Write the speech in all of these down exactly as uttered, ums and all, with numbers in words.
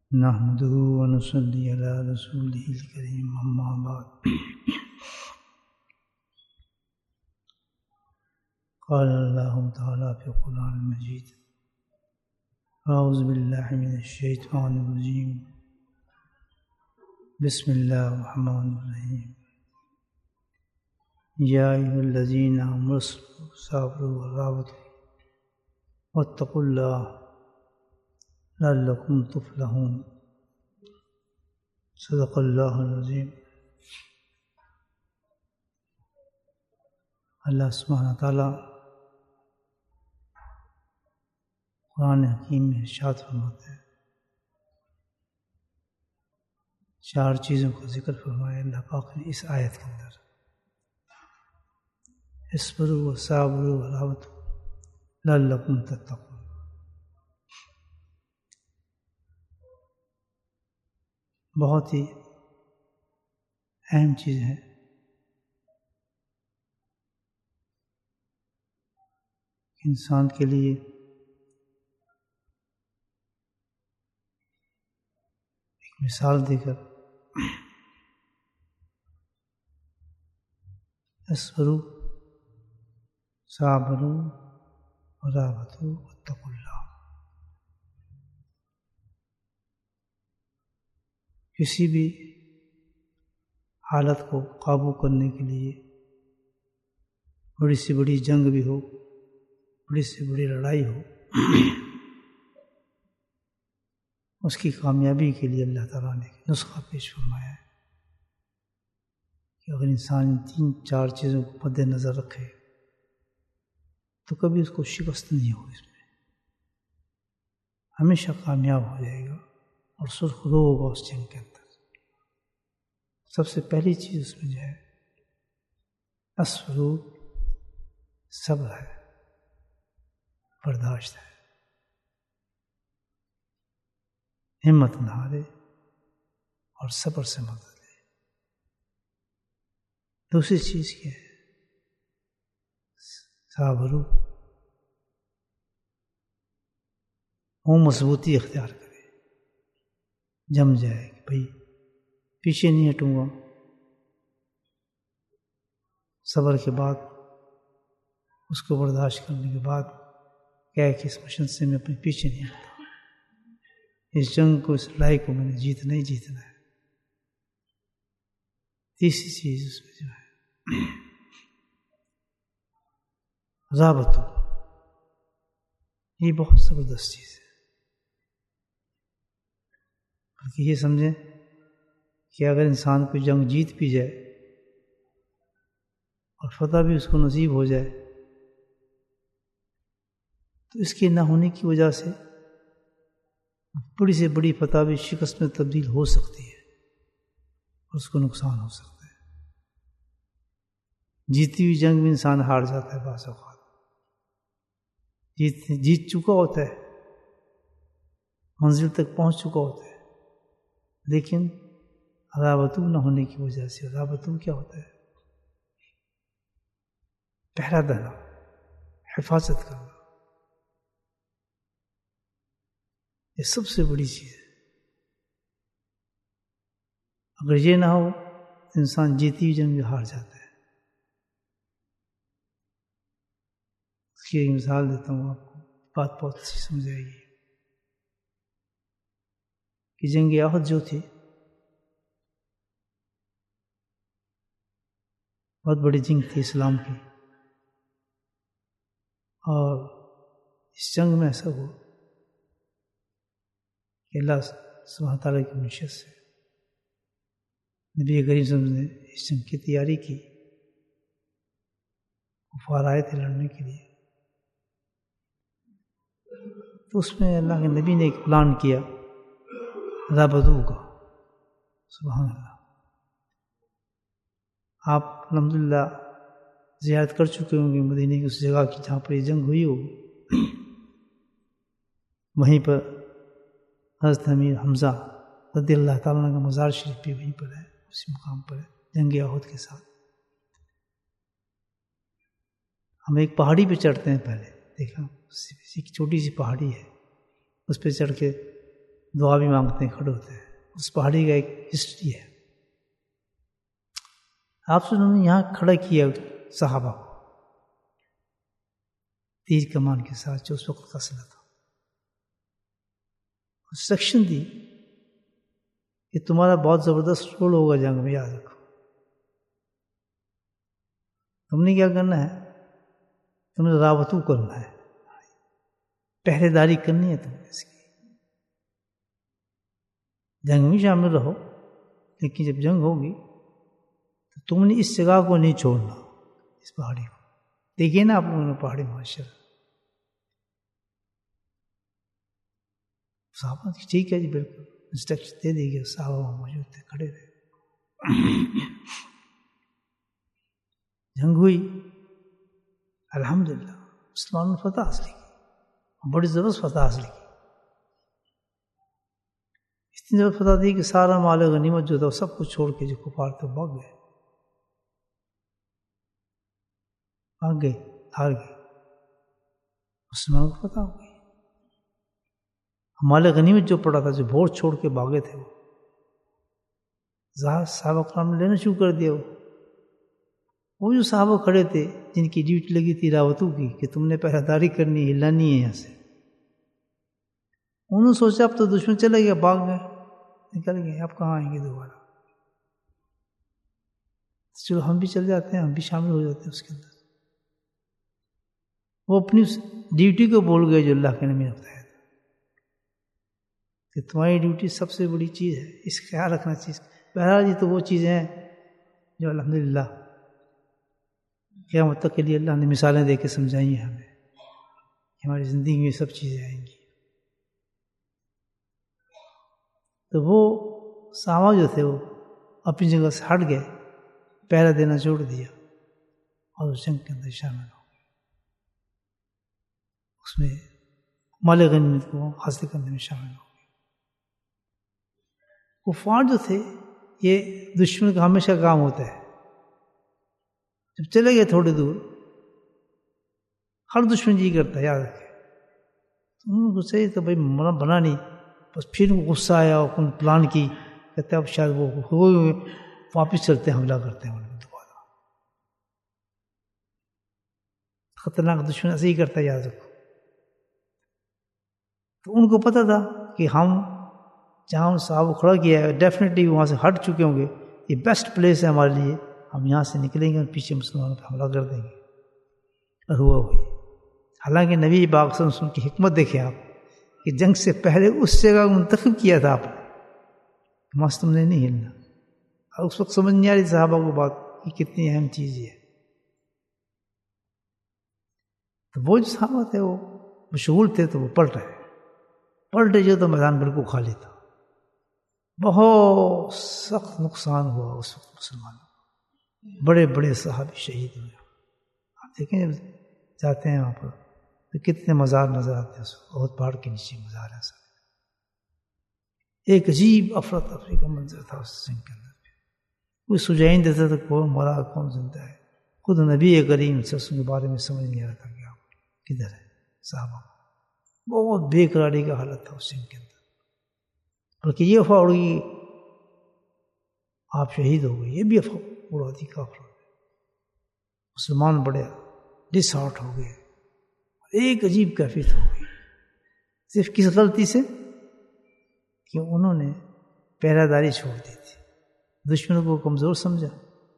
نحمده ونصلي على رسوله الكريم أما بعد قال الله تعالى في القرآن المجيد أعوذ بالله من الشيطان الرجيم بسم الله الرحمن الرحيم يا أيها الذين آمنوا صابروا ورابطوا واتقوا الله لعلكم تفلحون صدق اللہ العظیم۔ اللہ سبحانہ تعالیٰ قرآن حکیم میں ارشاد فرماتے ہیں، چار چیزوں کا ذکر فرمایا اللہ پاک نے اس آیت کے اندر، اصبروا وصابروا ورابطوا لعلکم تتقون۔ بہت ہی اہم چیز ہے انسان کے لیے ایک مثال دے کر اصبروا صابروا ورابطوا واتقوا اللہ۔ کسی بھی حالت کو قابو کرنے کے لیے بڑی سے بڑی جنگ بھی ہو، بڑی سے بڑی لڑائی ہو، اس کی کامیابی کے لیے اللہ تعالیٰ نے نسخہ پیش فرمایا ہے کہ اگر انسان ان تین چار چیزوں کو مد نظر رکھے تو کبھی اس کو شکست نہیں ہوگی، اس میں ہمیشہ کامیاب ہو جائے گا اور سرخ رو ہوگا اس جنگ کے اندر۔ سب سے پہلی چیز اس میں جو ہے اصبروا، صبر ہے، برداشت ہے، ہمت نہ ہارے اور صبر سے مدد لے۔ دوسری چیز کیا ہے؟ صابروا، وہ مضبوطی اختیار کرے، جم جائے کہ بھائی پیچھے نہیں ہٹوں گا، صبر کے بعد اس کو برداشت کرنے کے بعد کیا ہے کہ اس مشن سے میں اپنے پیچھے نہیں ہٹتا، اس جنگ کو، اس لڑائی کو میں نے جیتنا ہی جیتنا ہے۔ تیسری چیز اس میں جو ہے رابطہ، یہ بہت زبردست چیز ہے، بلکہ یہ سمجھیں کہ اگر انسان کو جنگ جیت بھی جائے اور فتح بھی اس کو نصیب ہو جائے تو اس کے نہ ہونے کی وجہ سے بڑی سے بڑی فتح بھی شکست میں تبدیل ہو سکتی ہے اور اس کو نقصان ہو سکتا ہے۔ جیتی ہوئی جنگ میں انسان ہار جاتا ہے، بعض اوقات جیت جیت چکا ہوتا ہے، منزل تک پہنچ چکا ہوتا ہے، لیکن رابطوں نہ ہونے کی وجہ سے، رابطوں کیا ہوتا ہے؟ پہرا دینا، حفاظت کرنا، یہ سب سے بڑی چیز ہے۔ اگر یہ نہ ہو تو انسان جیتی ہوئی جنگ میں ہار جاتا ہے۔ اس کی ایک مثال دیتا ہوں آپ کو، بات بہت اچھی سمجھ آئے گی کہ جنگ احد جو تھی بہت بڑی جنگ تھی اسلام کی، اور اس جنگ میں ایسا ہوا کہ اللہ سبحانہ تعالیٰ کی مشیت سے نبی کریم صلی اللہ علیہ وسلم نے اس جنگ کی تیاری کی، کفار آئے تھے لڑنے کے لیے، تو اس میں اللہ کے نبی نے ایک پلان کیا رابطوں کا۔ سبحان اللہ، آپ الحمدللہ زیارت کر چکے ہوں گے مدینے کی اس جگہ کی جہاں پر یہ جنگ ہوئی ہوگی، وہیں پر حضرت امیر حمزہ رضی اللہ تعالیٰ عنہ کا مزار شریف بھی وہیں پر ہے، اسی مقام پر ہے جنگ احد کے ساتھ۔ ہم ایک پہاڑی پہ چڑھتے ہیں، پہلے دیکھا ایک چھوٹی سی پہاڑی ہے، اس پہ چڑھ کے دعا بھی مانگتے ہیں، کھڑے ہوتے ہیں. اس پہاڑی کا ایک ہسٹری ہے. آپ سے انہوں نے یہاں کھڑا کیا صحابہ کو تیر کمان کے ساتھ، جو اس وقت کا سلا تھا. انسٹرکشن دی کہ تمہارا بہت زبردست رول ہوگا جنگ میں، یاد رکھو. تم نے کیا کرنا ہے؟ تم نے راوتو کرنا ہے، پہرے داری کرنی ہے. تم نے اس کی جنگ میں شامل رہو، لیکن جب جنگ ہوگی تو تم نے اس جگہ کو نہیں چھوڑنا، اس پہاڑی کو. دیکھیے نا آپ لوگوں نے پہاڑی معاشرہ. صحابہ ٹھیک ہے جی، بالکل انسٹرکشن دے دی گیا. صحابہ وہاں موجود تھے، کھڑے رہے. جنگ ہوئی، الحمدللہ مسلمانوں نے فتح حاصل کی، بڑی زبردست فتح حاصل کی. اتنی زبردست فتح دی کہ سارا مال غنیمت جو تھا وہ سب کچھ چھوڑ کے جو کفار تھے بھاگ گئے، بھاگ گئے، ہار گئے. مسلمانوں کو فتح ہو گئی. مال غنیمت جو پڑا تھا، جو بھوج چھوڑ کے بھاگے تھے، وہ صحابہ کرام نے لینا شروع کر دیا. وہ وہ جو صحابہ کھڑے تھے جن کی ڈیوٹی لگی تھی راوتوں کی کہ تم نے پہرہ داری کرنی ہے، ہلانی ہے یہاں سے، انہوں نے سوچا اب تو دشمن چلے گیا، بھاگ گئے، نکل گئے، اب کہاں آئیں گے دوبارہ. چلو ہم بھی چل جاتے ہیں، ہم بھی شامل ہو جاتے ہیں اس کے اندر. وہ اپنی ڈیوٹی کو بول گئے جو اللہ کے نبی نے بتایا تھا کہ تمہاری ڈیوٹی سب سے بڑی چیز ہے، اس کا خیال رکھنا چاہیے. بہرحال یہ تو وہ چیزیں ہیں جو الحمدللہ قیامت تک کے لیے اللہ نے مثالیں دے کے سمجھائی ہیں ہمیں کہ ہماری زندگی میں سب چیزیں آئیں گی. تو وہ صحابہ جو تھے وہ اپنی جگہ سے ہٹ گئے، پہرا دینا چھوڑ دیا اور اس جنگ کے اندر شامل ہو گئے. اس میں مال غنیمت کو حاصل کرنے میں شامل ہو گئے. کفار جو تھے، یہ دشمن کا ہمیشہ کام ہوتا ہے، جب چلے گئے تھوڑی دور، ہر دشمن جی کرتا ہے، یاد رکھے. انہوں کو صحیح تو بھائی بنا نہیں، بس پھر غصہ آیا اور کن پلان کی، کہتے اب شاید وہ ہوئے واپس چلتے ہیں، حملہ کرتے ہیں دوبارہ. خطرناک دشمن ایسے ہی کرتا ہے، یاد رکھو. تو ان کو پتہ تھا کہ ہم جہاں ان صاحب کھڑا کیا ہے ڈیفینیٹلی وہاں سے ہٹ چکے ہوں گے، یہ بیسٹ پلیس ہے ہمارے لیے، ہم یہاں سے نکلیں گے اور پیچھے مسلمانوں پہ حملہ کر دیں گے. اور ہوا ہوئی. حالانکہ نبی پاک صلی اللہ علیہ وسلم کی حکمت دیکھیں آپ کہ جنگ سے پہلے اس جگہ کو منتخب کیا تھا آپ نے، مست تم نے نہیں ہلنا. اور اس وقت سمجھ نہیں آ رہی صحابہ کو بات کہ کتنی اہم چیز یہ ہے. تو وہ جو صحابہ تھے وہ مشغول تھے، تو وہ پلٹ رہے پلٹے جو تو میدان بالکل خالی تھا. بہت سخت نقصان ہوا اس وقت مسلمانوں، بڑے بڑے صحابی شہید ہوئے. آپ دیکھیں جب جاتے ہیں وہاں پر تو کتنے مزار نظر آتے ہیں، بہت پہاڑ کے نیچے مزار ہے. سب ایک عجیب افراتفری کا منظر تھا اس جنگ کے اندر. کوئی سجائی نہیں دیتا تھا کون مرا کون زندہ ہے. خود نبی کریم صلی اللہ علیہ وسلم کے بارے میں سمجھ نہیں آ رہا تھا کہ آپ کدھر ہے. صحابہ بہت بے قراری کا حالت تھا اس جنگ کے اندر. بلکہ یہ افواہ اڑ گئی آپ شہید ہو گئے، یہ بھی افواہ اڑا دی کافر. مسلمان بڑے ڈس ہارٹ ہو گئے، ایک عجیب کیفیت ہو گئی. صرف کس غلطی سے کہ انہوں نے پہرہ داری چھوڑ دی تھی، دشمنوں کو کمزور سمجھا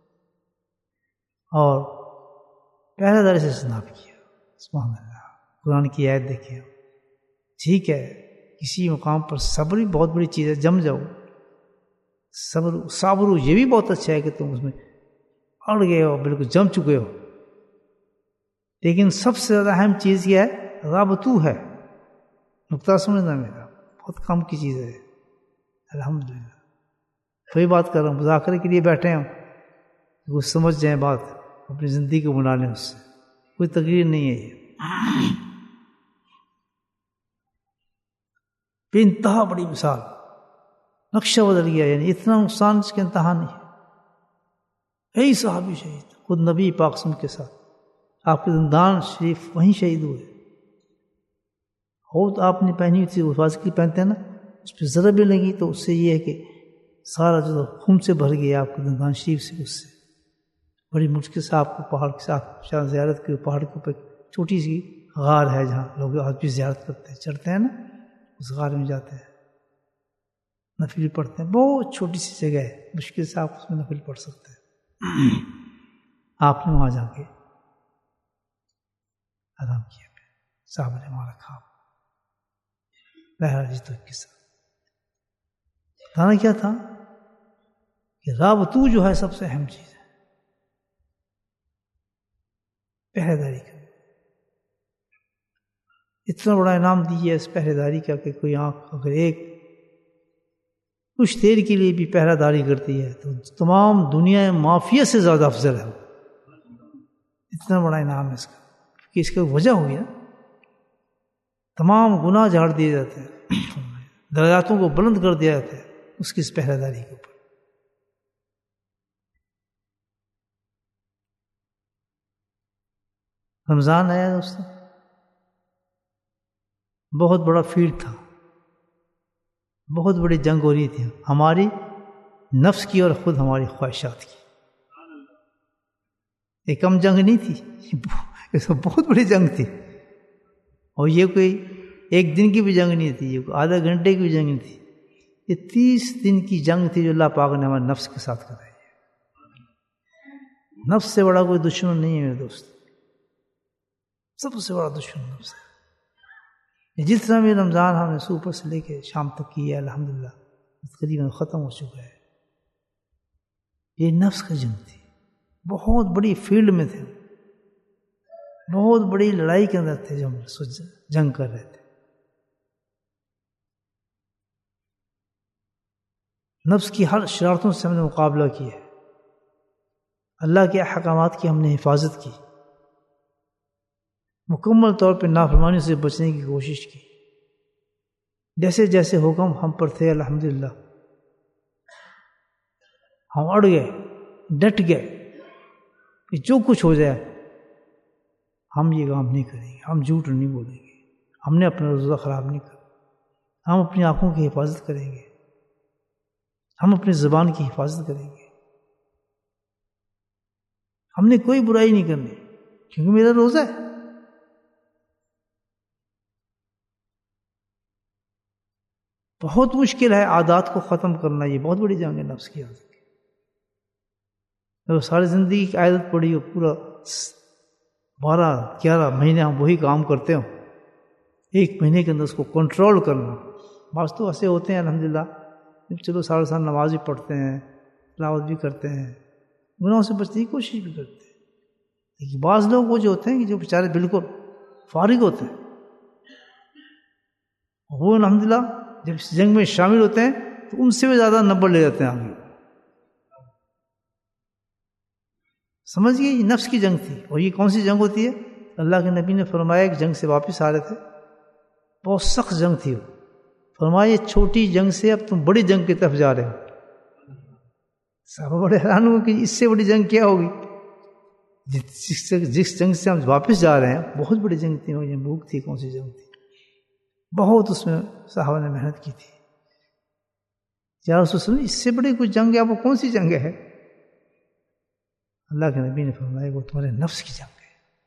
اور پہرہ داری سے اجتناب کیا. سبحان اللہ. قرآن کی آیت دیکھیں. ٹھیک ہے کسی مقام پر صبر بھی بہت بڑی چیز ہے، جم جاؤ. صبر صابرو یہ بھی بہت اچھا ہے کہ تم اس میں اڑ گئے ہو، بالکل جم چکے ہو. لیکن سب سے زیادہ اہم چیز کیا ہے؟ رابطو ہے. نقطہ سمجھنا میرا بہت کم کی چیز ہے. الحمدللہ کوئی بات کر رہا ہوں، مذاکرے کے لیے بیٹھے ہوں، وہ سمجھ جائیں بات، اپنی زندگی کو بنا لیں اس سے. کوئی تقریر نہیں ہے یہ. بے انتہا بڑی مثال، نقشہ بدل گیا. یعنی اتنا نقصان اس کے انتہا نہیں ہے. کئی صحابی شہید، خود نبی پاک صلی اللہ علیہ وسلم کے ساتھ آپ کے زندان شریف وہیں شہید ہوئے. ہو تو آپ نے پہنی ہوئی تھی، حفاظت کی پہنتے ہیں نا، اس پہ ضرب بھی لگی تو اس سے یہ ہے کہ سارا جو خون سے بھر گیا آپ کو دندان شریف سے. اس سے بڑی مشکل سے آپ کو پہاڑ کے ساتھ زیارت کی. پہاڑ کے اوپر چھوٹی سی غار ہے جہاں لوگ آج بھی زیارت کرتے ہیں, چڑھتے ہیں نا, اس غار میں جاتے ہیں, نفل پڑھتے ہیں. بہت چھوٹی سی جگہ ہے, مشکل سے آپ اس میں نفل پڑھ سکتے ہیں. آپ نے وہاں جا کے آرام کیا, صاحب نے وہاں رکھا. بہرحال جی تو قصہ بتانا کیا تھا کہ رابطو جو ہے سب سے اہم چیز ہے, پہرے داری کا. اتنا بڑا انعام دیا اس پہرے داری کا کہ کوئی آنکھ اگر ایک کچھ دیر کے لیے بھی پہرہ داری کرتی ہے تو تمام دنیا مافیا سے زیادہ افضل ہے. اتنا بڑا انعام ہے اس کا, کہ اس کا وجہ ہوگی نا, تمام گناہ جھاڑ دیے جاتے ہیں, درجاتوں کو بلند کر دیا جاتا ہے اس کی اس پہرہ داری کے اوپر. رمضان آیا دوستوں, بہت بڑا فیلڈ تھا, بہت بڑی جنگ ہو رہی تھی ہماری نفس کی اور خود ہماری خواہشات کی. یہ کم جنگ نہیں تھی, یہ تو بہت بڑی جنگ تھی. اور یہ کوئی ایک دن کی بھی جنگ نہیں تھی, یہ کوئی آدھا گھنٹے کی بھی جنگ نہیں تھی. یہ تیس دن کی جنگ تھی جو اللہ پاک نے ہمارے نفس کے ساتھ کرائی ہے. نفس سے بڑا کوئی دشمن نہیں ہے میرے دوست, سب سے بڑا دشمن نفس ہے. جتنا بھی رمضان ہم نے صبح سے لے کے شام تک کی ہے الحمدللہ تقریباً ختم ہو چکا ہے. یہ نفس کی جنگ تھی, بہت بڑی فیلڈ میں تھے, بہت بڑی لڑائی کے اندر تھے جو ہم جنگ کر رہے تھے. نفس کی ہر شرارتوں سے ہم نے مقابلہ کیا ہے, اللہ کے احکامات کی ہم نے حفاظت کی, مکمل طور پہ نافرمانی سے بچنے کی کوشش کی. جیسے جیسے حکم ہم پر تھے الحمدللہ ہم اڑ گئے, ڈٹ گئے کہ جو کچھ ہو جائے ہم یہ کام نہیں کریں گے, ہم جھوٹ نہیں بولیں گے, ہم نے اپنا روزہ خراب نہیں کرنا, ہم اپنی آنکھوں کی حفاظت کریں گے, ہم اپنی زبان کی حفاظت کریں گے, ہم نے کوئی برائی نہیں کرنی کیونکہ میرا روزہ ہے. بہت مشکل ہے عادات کو ختم کرنا, یہ بہت بڑی جنگ ہے نفس کی عادت کی. ساری زندگی کی عادت پڑی ہو, پورا بارہ گیارہ مہینے ہم وہی کام کرتے ہوں, ایک مہینے کے اندر اس کو کنٹرول کرنا. بعض تو ایسے ہوتے ہیں الحمدللہ چلو سارے سال نماز بھی پڑھتے ہیں, تلاوت بھی کرتے ہیں, گناہوں سے بچنے کی کوشش بھی کرتے ہیں. لیکن بعض لوگ وہ جو ہوتے ہیں کہ جو بیچارے بالکل فارغ ہوتے ہیں, وہ الحمدللہ جب اس جنگ میں شامل ہوتے ہیں تو ان سے بھی زیادہ نمبر لے جاتے ہیں آگے. سمجھ گئے, یہ نفس کی جنگ تھی. اور یہ کون سی جنگ ہوتی ہے؟ اللہ کے نبی نے فرمایا کہ جنگ سے واپس آ رہے تھے, بہت سخت جنگ تھی وہ. فرمایا چھوٹی جنگ سے اب تم بڑی جنگ کی طرف جا رہے ہو. صحابہ بڑے حیران ہوئے کہ اس سے بڑی جنگ کیا ہوگی. جس جس جنگ سے ہم واپس جا رہے ہیں بہت بڑی جنگ تھی. وہ یرموک تھی, کون سی جنگ تھی, بہت اس میں صحابہ نے محنت کی تھی. یا رسول اللہ اس سے بڑی کوئی جنگ ہے, وہ کون سی جنگ ہے؟ اللہ کے نبی نے فرمایا وہ تمہارے نفس کی جنگ ہے.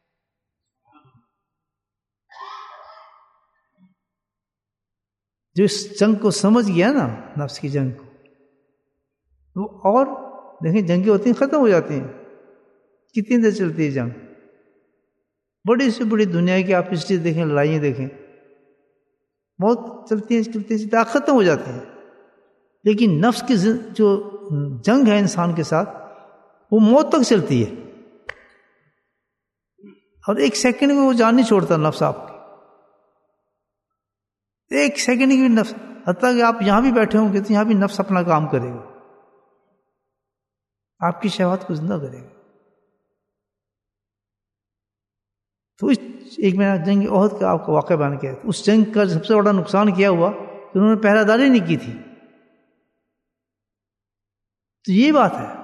جو اس جنگ کو سمجھ گیا نا, نفس کی جنگ کو, وہ اور دیکھیں جنگیں ہوتی ہیں ختم ہو جاتی ہیں. کتنی دیر چلتی ہے جنگ؟ بڑی سے بڑی دنیا کی آپ ہسٹری دیکھیں, لڑائیاں دیکھیں, بہت چلتی ہیں چلتی ہیں ختم ہو جاتی ہیں. لیکن نفس کی جو جنگ ہے انسان کے ساتھ وہ موت تک چلتی ہے, اور ایک سیکنڈ میں وہ جان نہیں چھوڑتا نفس آپ کی. ایک سیکنڈ کی بھی نفس, حتیٰ کہ آپ یہاں بھی بیٹھے ہوں گے تو یہاں بھی نفس اپنا کام کرے گا, آپ کی شہوات کو زندہ کرے گا. تو اس ایک میں جنگ احد کا آپ کو واقعہ بیان کیا. اس جنگ کا سب سے بڑا نقصان کیا ہوا کہ انہوں نے پہرہ داری نہیں کی تھی. تو یہ بات ہے,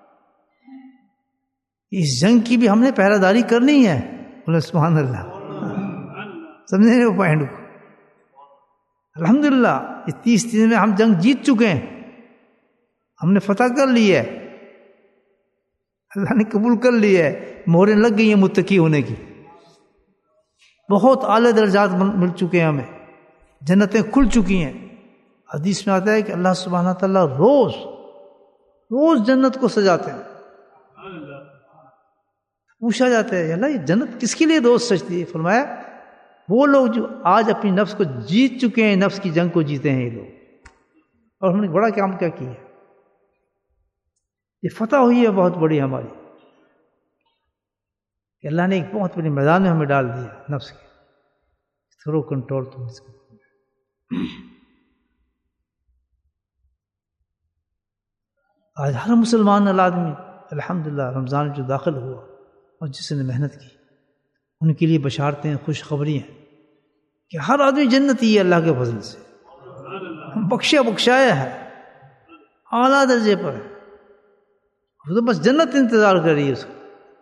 اس جنگ کی بھی ہم نے پہرہ داری کرنی ہے. بولے سبحان اللہ, سمجھے وہ پوائنٹ کو. الحمدللہ اس تیس دن میں ہم جنگ جیت چکے ہیں، ہم نے فتح کر لی ہے، اللہ نے قبول کر لیا ہے، مہریں لگ گئی ہیں متقی ہونے کی، بہت اعلیٰ درجات مل چکے ہیں، ہمیں جنتیں کھل چکی ہیں۔ حدیث میں آتا ہے کہ اللہ سبحانہ تعالیٰ روز روز جنت کو سجاتے ہیں۔ پوچھا جاتا ہے اللہ یہ جنت کس کے لیے روز سجتی ہے؟ فرمایا وہ لوگ جو آج اپنی نفس کو جیت چکے ہیں، نفس کی جنگ کو جیتے ہیں یہ لوگ، اور ہم نے بڑا کام کیا کیا ہے، یہ فتح ہوئی ہے بہت بڑی ہماری، کہ اللہ نے ایک بہت بڑی میدان میں ہمیں ڈال دیا نفس کے، تھرو کنٹرول تم اس کو۔ آج ہر مسلمان آدمی الحمدللہ رمضان جو داخل ہوا اور جس نے محنت کی، ان کے لیے بشارتیں، خوشخبری ہیں کہ ہر آدمی جنتی ہے اللہ کے فضل سے، بخشا بخشایا ہے، اعلیٰ درجے پر ہے، وہ تو بس جنت انتظار کر رہی ہے، اس کو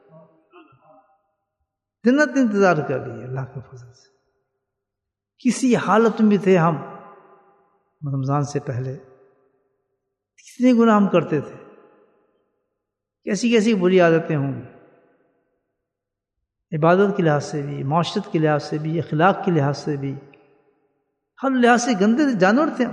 جنت انتظار کر رہی ہے اللہ کے فضل سے۔ کسی حالت میں بھی تھے ہم رمضان سے پہلے، کتنے گناہ ہم کرتے تھے، کیسی کیسی بری عادتیں ہوں گی، عبادت کے لحاظ سے بھی، معاشرت کے لحاظ سے بھی، اخلاق کے لحاظ سے بھی، ہر لحاظ سے گندے جانور تھے ہم،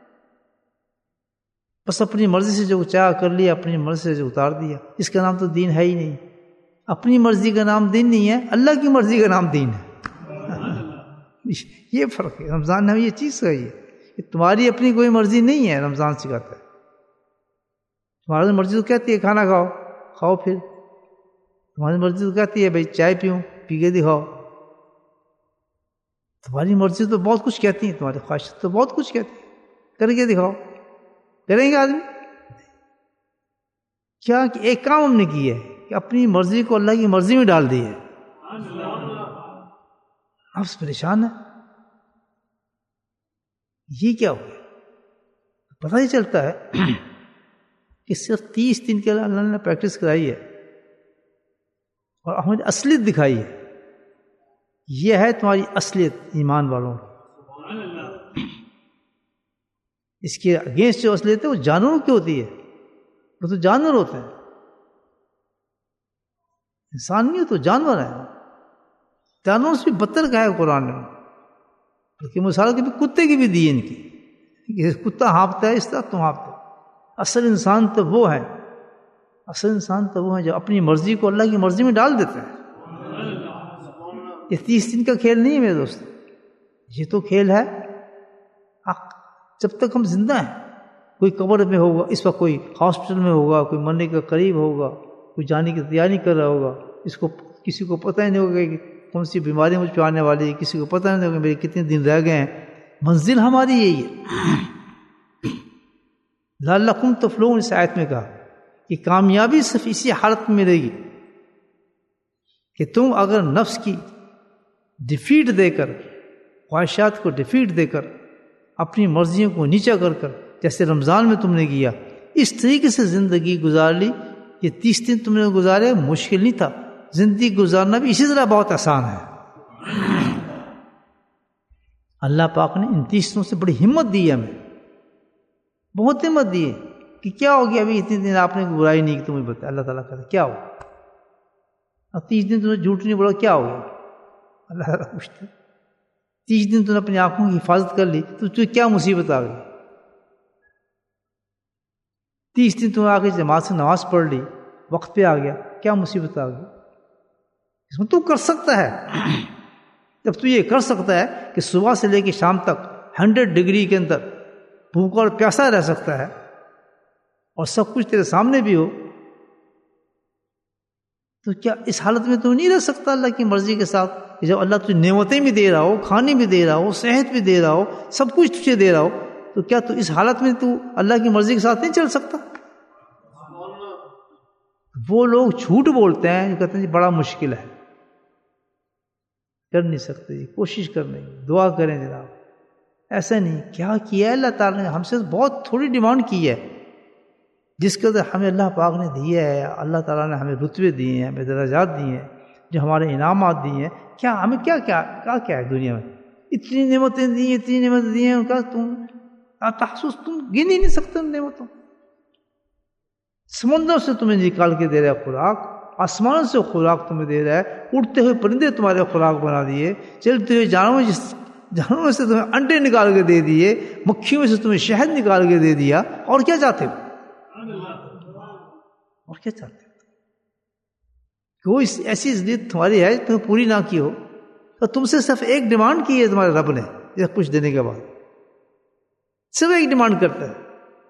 بس اپنی مرضی سے جو چاہ کر لیا، اپنی مرضی سے جو اتار دیا، اس کا نام تو دین ہے ہی نہیں، اپنی مرضی کا نام دین نہیں ہے، اللہ کی مرضی کا نام دین ہے۔ یہ فرق ہے، رمضان نے یہ چیز کہی ہے کہ تمہاری اپنی کوئی مرضی نہیں ہے، رمضان سکھاتا ہے تمہاری مرضی تو کہتی ہے کھانا کھاؤ، کھاؤ، پھر تمہاری مرضی تو کہتی ہے بھائی چائے پیوں، پی کے دکھاؤ، تمہاری مرضی تو بہت کچھ کہتی ہے، تمہاری خواہشات تو بہت کچھ کہتی ہے، کر کے دکھاؤ، کریں گے آدمی کیا؟ کہ ایک کام ہم نے کیا ہے کہ اپنی مرضی کو اللہ کی مرضی میں ڈال دی ہے، نفس پریشان ہے، یہ کیا ہو گیا؟ پتہ ہی چلتا ہے کہ صرف تیس دن کے اللہ نے پریکٹس کرائی ہے اور ہمیں اصلیت دکھائی ہے، یہ ہے تمہاری اصلیت ایمان والوں کی۔ اس کے اگینسٹ جو اصلیت ہے وہ جانوروں کی ہوتی ہے، وہ تو جانور ہوتے ہیں، انسان نہیں ہو تو جانور ہے، جانوروں سے بھی بدتر کہا ہے قرآن نے، بلکہ مثال کے بھی کتے کی بھی دی ان کی، کہ کتا ہانپتا ہے اس طرح تم ہانپتے، اصل انسان تو وہ ہے، اصل انسان تو وہ ہے جو اپنی مرضی کو اللہ کی مرضی میں ڈال دیتا ہے۔ یہ تیس دن کا کھیل نہیں ہے میرے دوست، یہ تو کھیل ہے جب تک ہم زندہ ہیں، کوئی قبر میں ہوگا اس وقت، کوئی ہاسپٹل میں ہوگا، کوئی مرنے کے قریب ہوگا، کوئی جانے کی تیاری کر رہا ہوگا، اس کو کسی کو پتہ ہی نہیں ہوگا کہ کون سی بیماری مجھ پہ آنے والی ہے، کسی کو پتہ نہیں ہوگا میرے کتنے دن رہ گئے ہیں، منزل ہماری یہی ہے۔ لعلکم تفلحون اس آیت میں کہا کہ کامیابی صرف اسی حالت میں ملے گی کہ تم اگر نفس کی ڈیفیٹ دے کر، خواہشات کو ڈیفیٹ دے کر، اپنی مرضیوں کو نیچا کر کر، جیسے رمضان میں تم نے کیا، اس طریقے سے زندگی گزار لی، یہ تیس دن تم نے گزارے، مشکل نہیں تھا، زندگی گزارنا بھی اسی طرح بہت آسان ہے۔ اللہ پاک نے ان تیس دنوں سے بڑی ہمت دی ہے ہمیں، بہت ہمت دی ہے کہ کیا ہو گیا ابھی اتنے دن آپ نے برائی نہیں کی، تمہیں بتا اللہ تعالیٰ کہتا کیا ہو، اب تیس دن تمہیں جھوٹ نہیں بولا، کیا ہو گیا؟ اللہ تعالیٰ پوچھتے تیس دن تم نے اپنی آنکھوں کی حفاظت کر لی تو تجھے کیا مصیبت آ گئی؟ تیس دن تم آ کے جماعت سے نماز پڑھ لی، وقت پہ آ گیا، کیا مصیبت آ گئی؟ اس میں تو کر سکتا ہے، جب تو یہ کر سکتا ہے کہ صبح سے لے کے شام تک ہنڈریڈ ڈگری کے اندر بھوکا اور پیاسا رہ سکتا ہے اور سب کچھ تیرے سامنے بھی ہو، تو کیا اس حالت میں تو نہیں رہ سکتا اللہ کی مرضی کے ساتھ؟ جب اللہ تجھے نعمتیں بھی دے رہا ہو، کھانے بھی دے رہا ہو، صحت بھی دے رہا ہو، سب کچھ تجھے دے رہا ہو، تو کیا تو اس حالت میں تو اللہ کی مرضی کے ساتھ نہیں چل سکتا؟ وہ لوگ جھوٹ بولتے ہیں جو کہتے ہیں جی بڑا مشکل ہے، کر نہیں سکتے، جی کوشش کرنے کی دعا کریں جناب، ایسا نہیں، کیا کیا ہے اللہ تعالیٰ نے ہم سے بہت تھوڑی ڈیمانڈ کی ہے، جس قدر ہمیں اللہ پاک نے دیا ہے، اللہ تعالیٰ نے ہمیں رتبے دیے ہیں، ہمیں درجات دیے ہیں، جو ہمارے انعامات دیے ہیں، کیا ہمیں کیا کیا کیا کیا ہے دنیا میں، اتنی نعمتیں دی ہیں، اتنی نعمتیں دی ہیں، ان کا تم تحسس، تم گن ہی نہیں سکتے ان نعمتوں. سمندر سے تمہیں نکال کے دے رہا ہے خوراک، آسمان سے خوراک تمہیں دے رہا ہے، اڑتے ہوئے پرندے تمہارے خوراک بنا دیے، چلتے ہوئے جانور جانوروں سے تمہیں انڈے نکال کے دے دیے، مکھیوں سے تمہیں شہد نکال کے دے دیا، اور کیا چاہتے ہو؟ اور کیا چاہتے ہو؟ کوئی ایسی ضرورت تمہاری ہے تمہیں پوری نہ کی ہو، تو تم سے صرف ایک ڈیمانڈ کی ہے تمہارے رب نے، یہ کچھ دینے کے بعد صرف ایک ڈیمانڈ کرتا ہے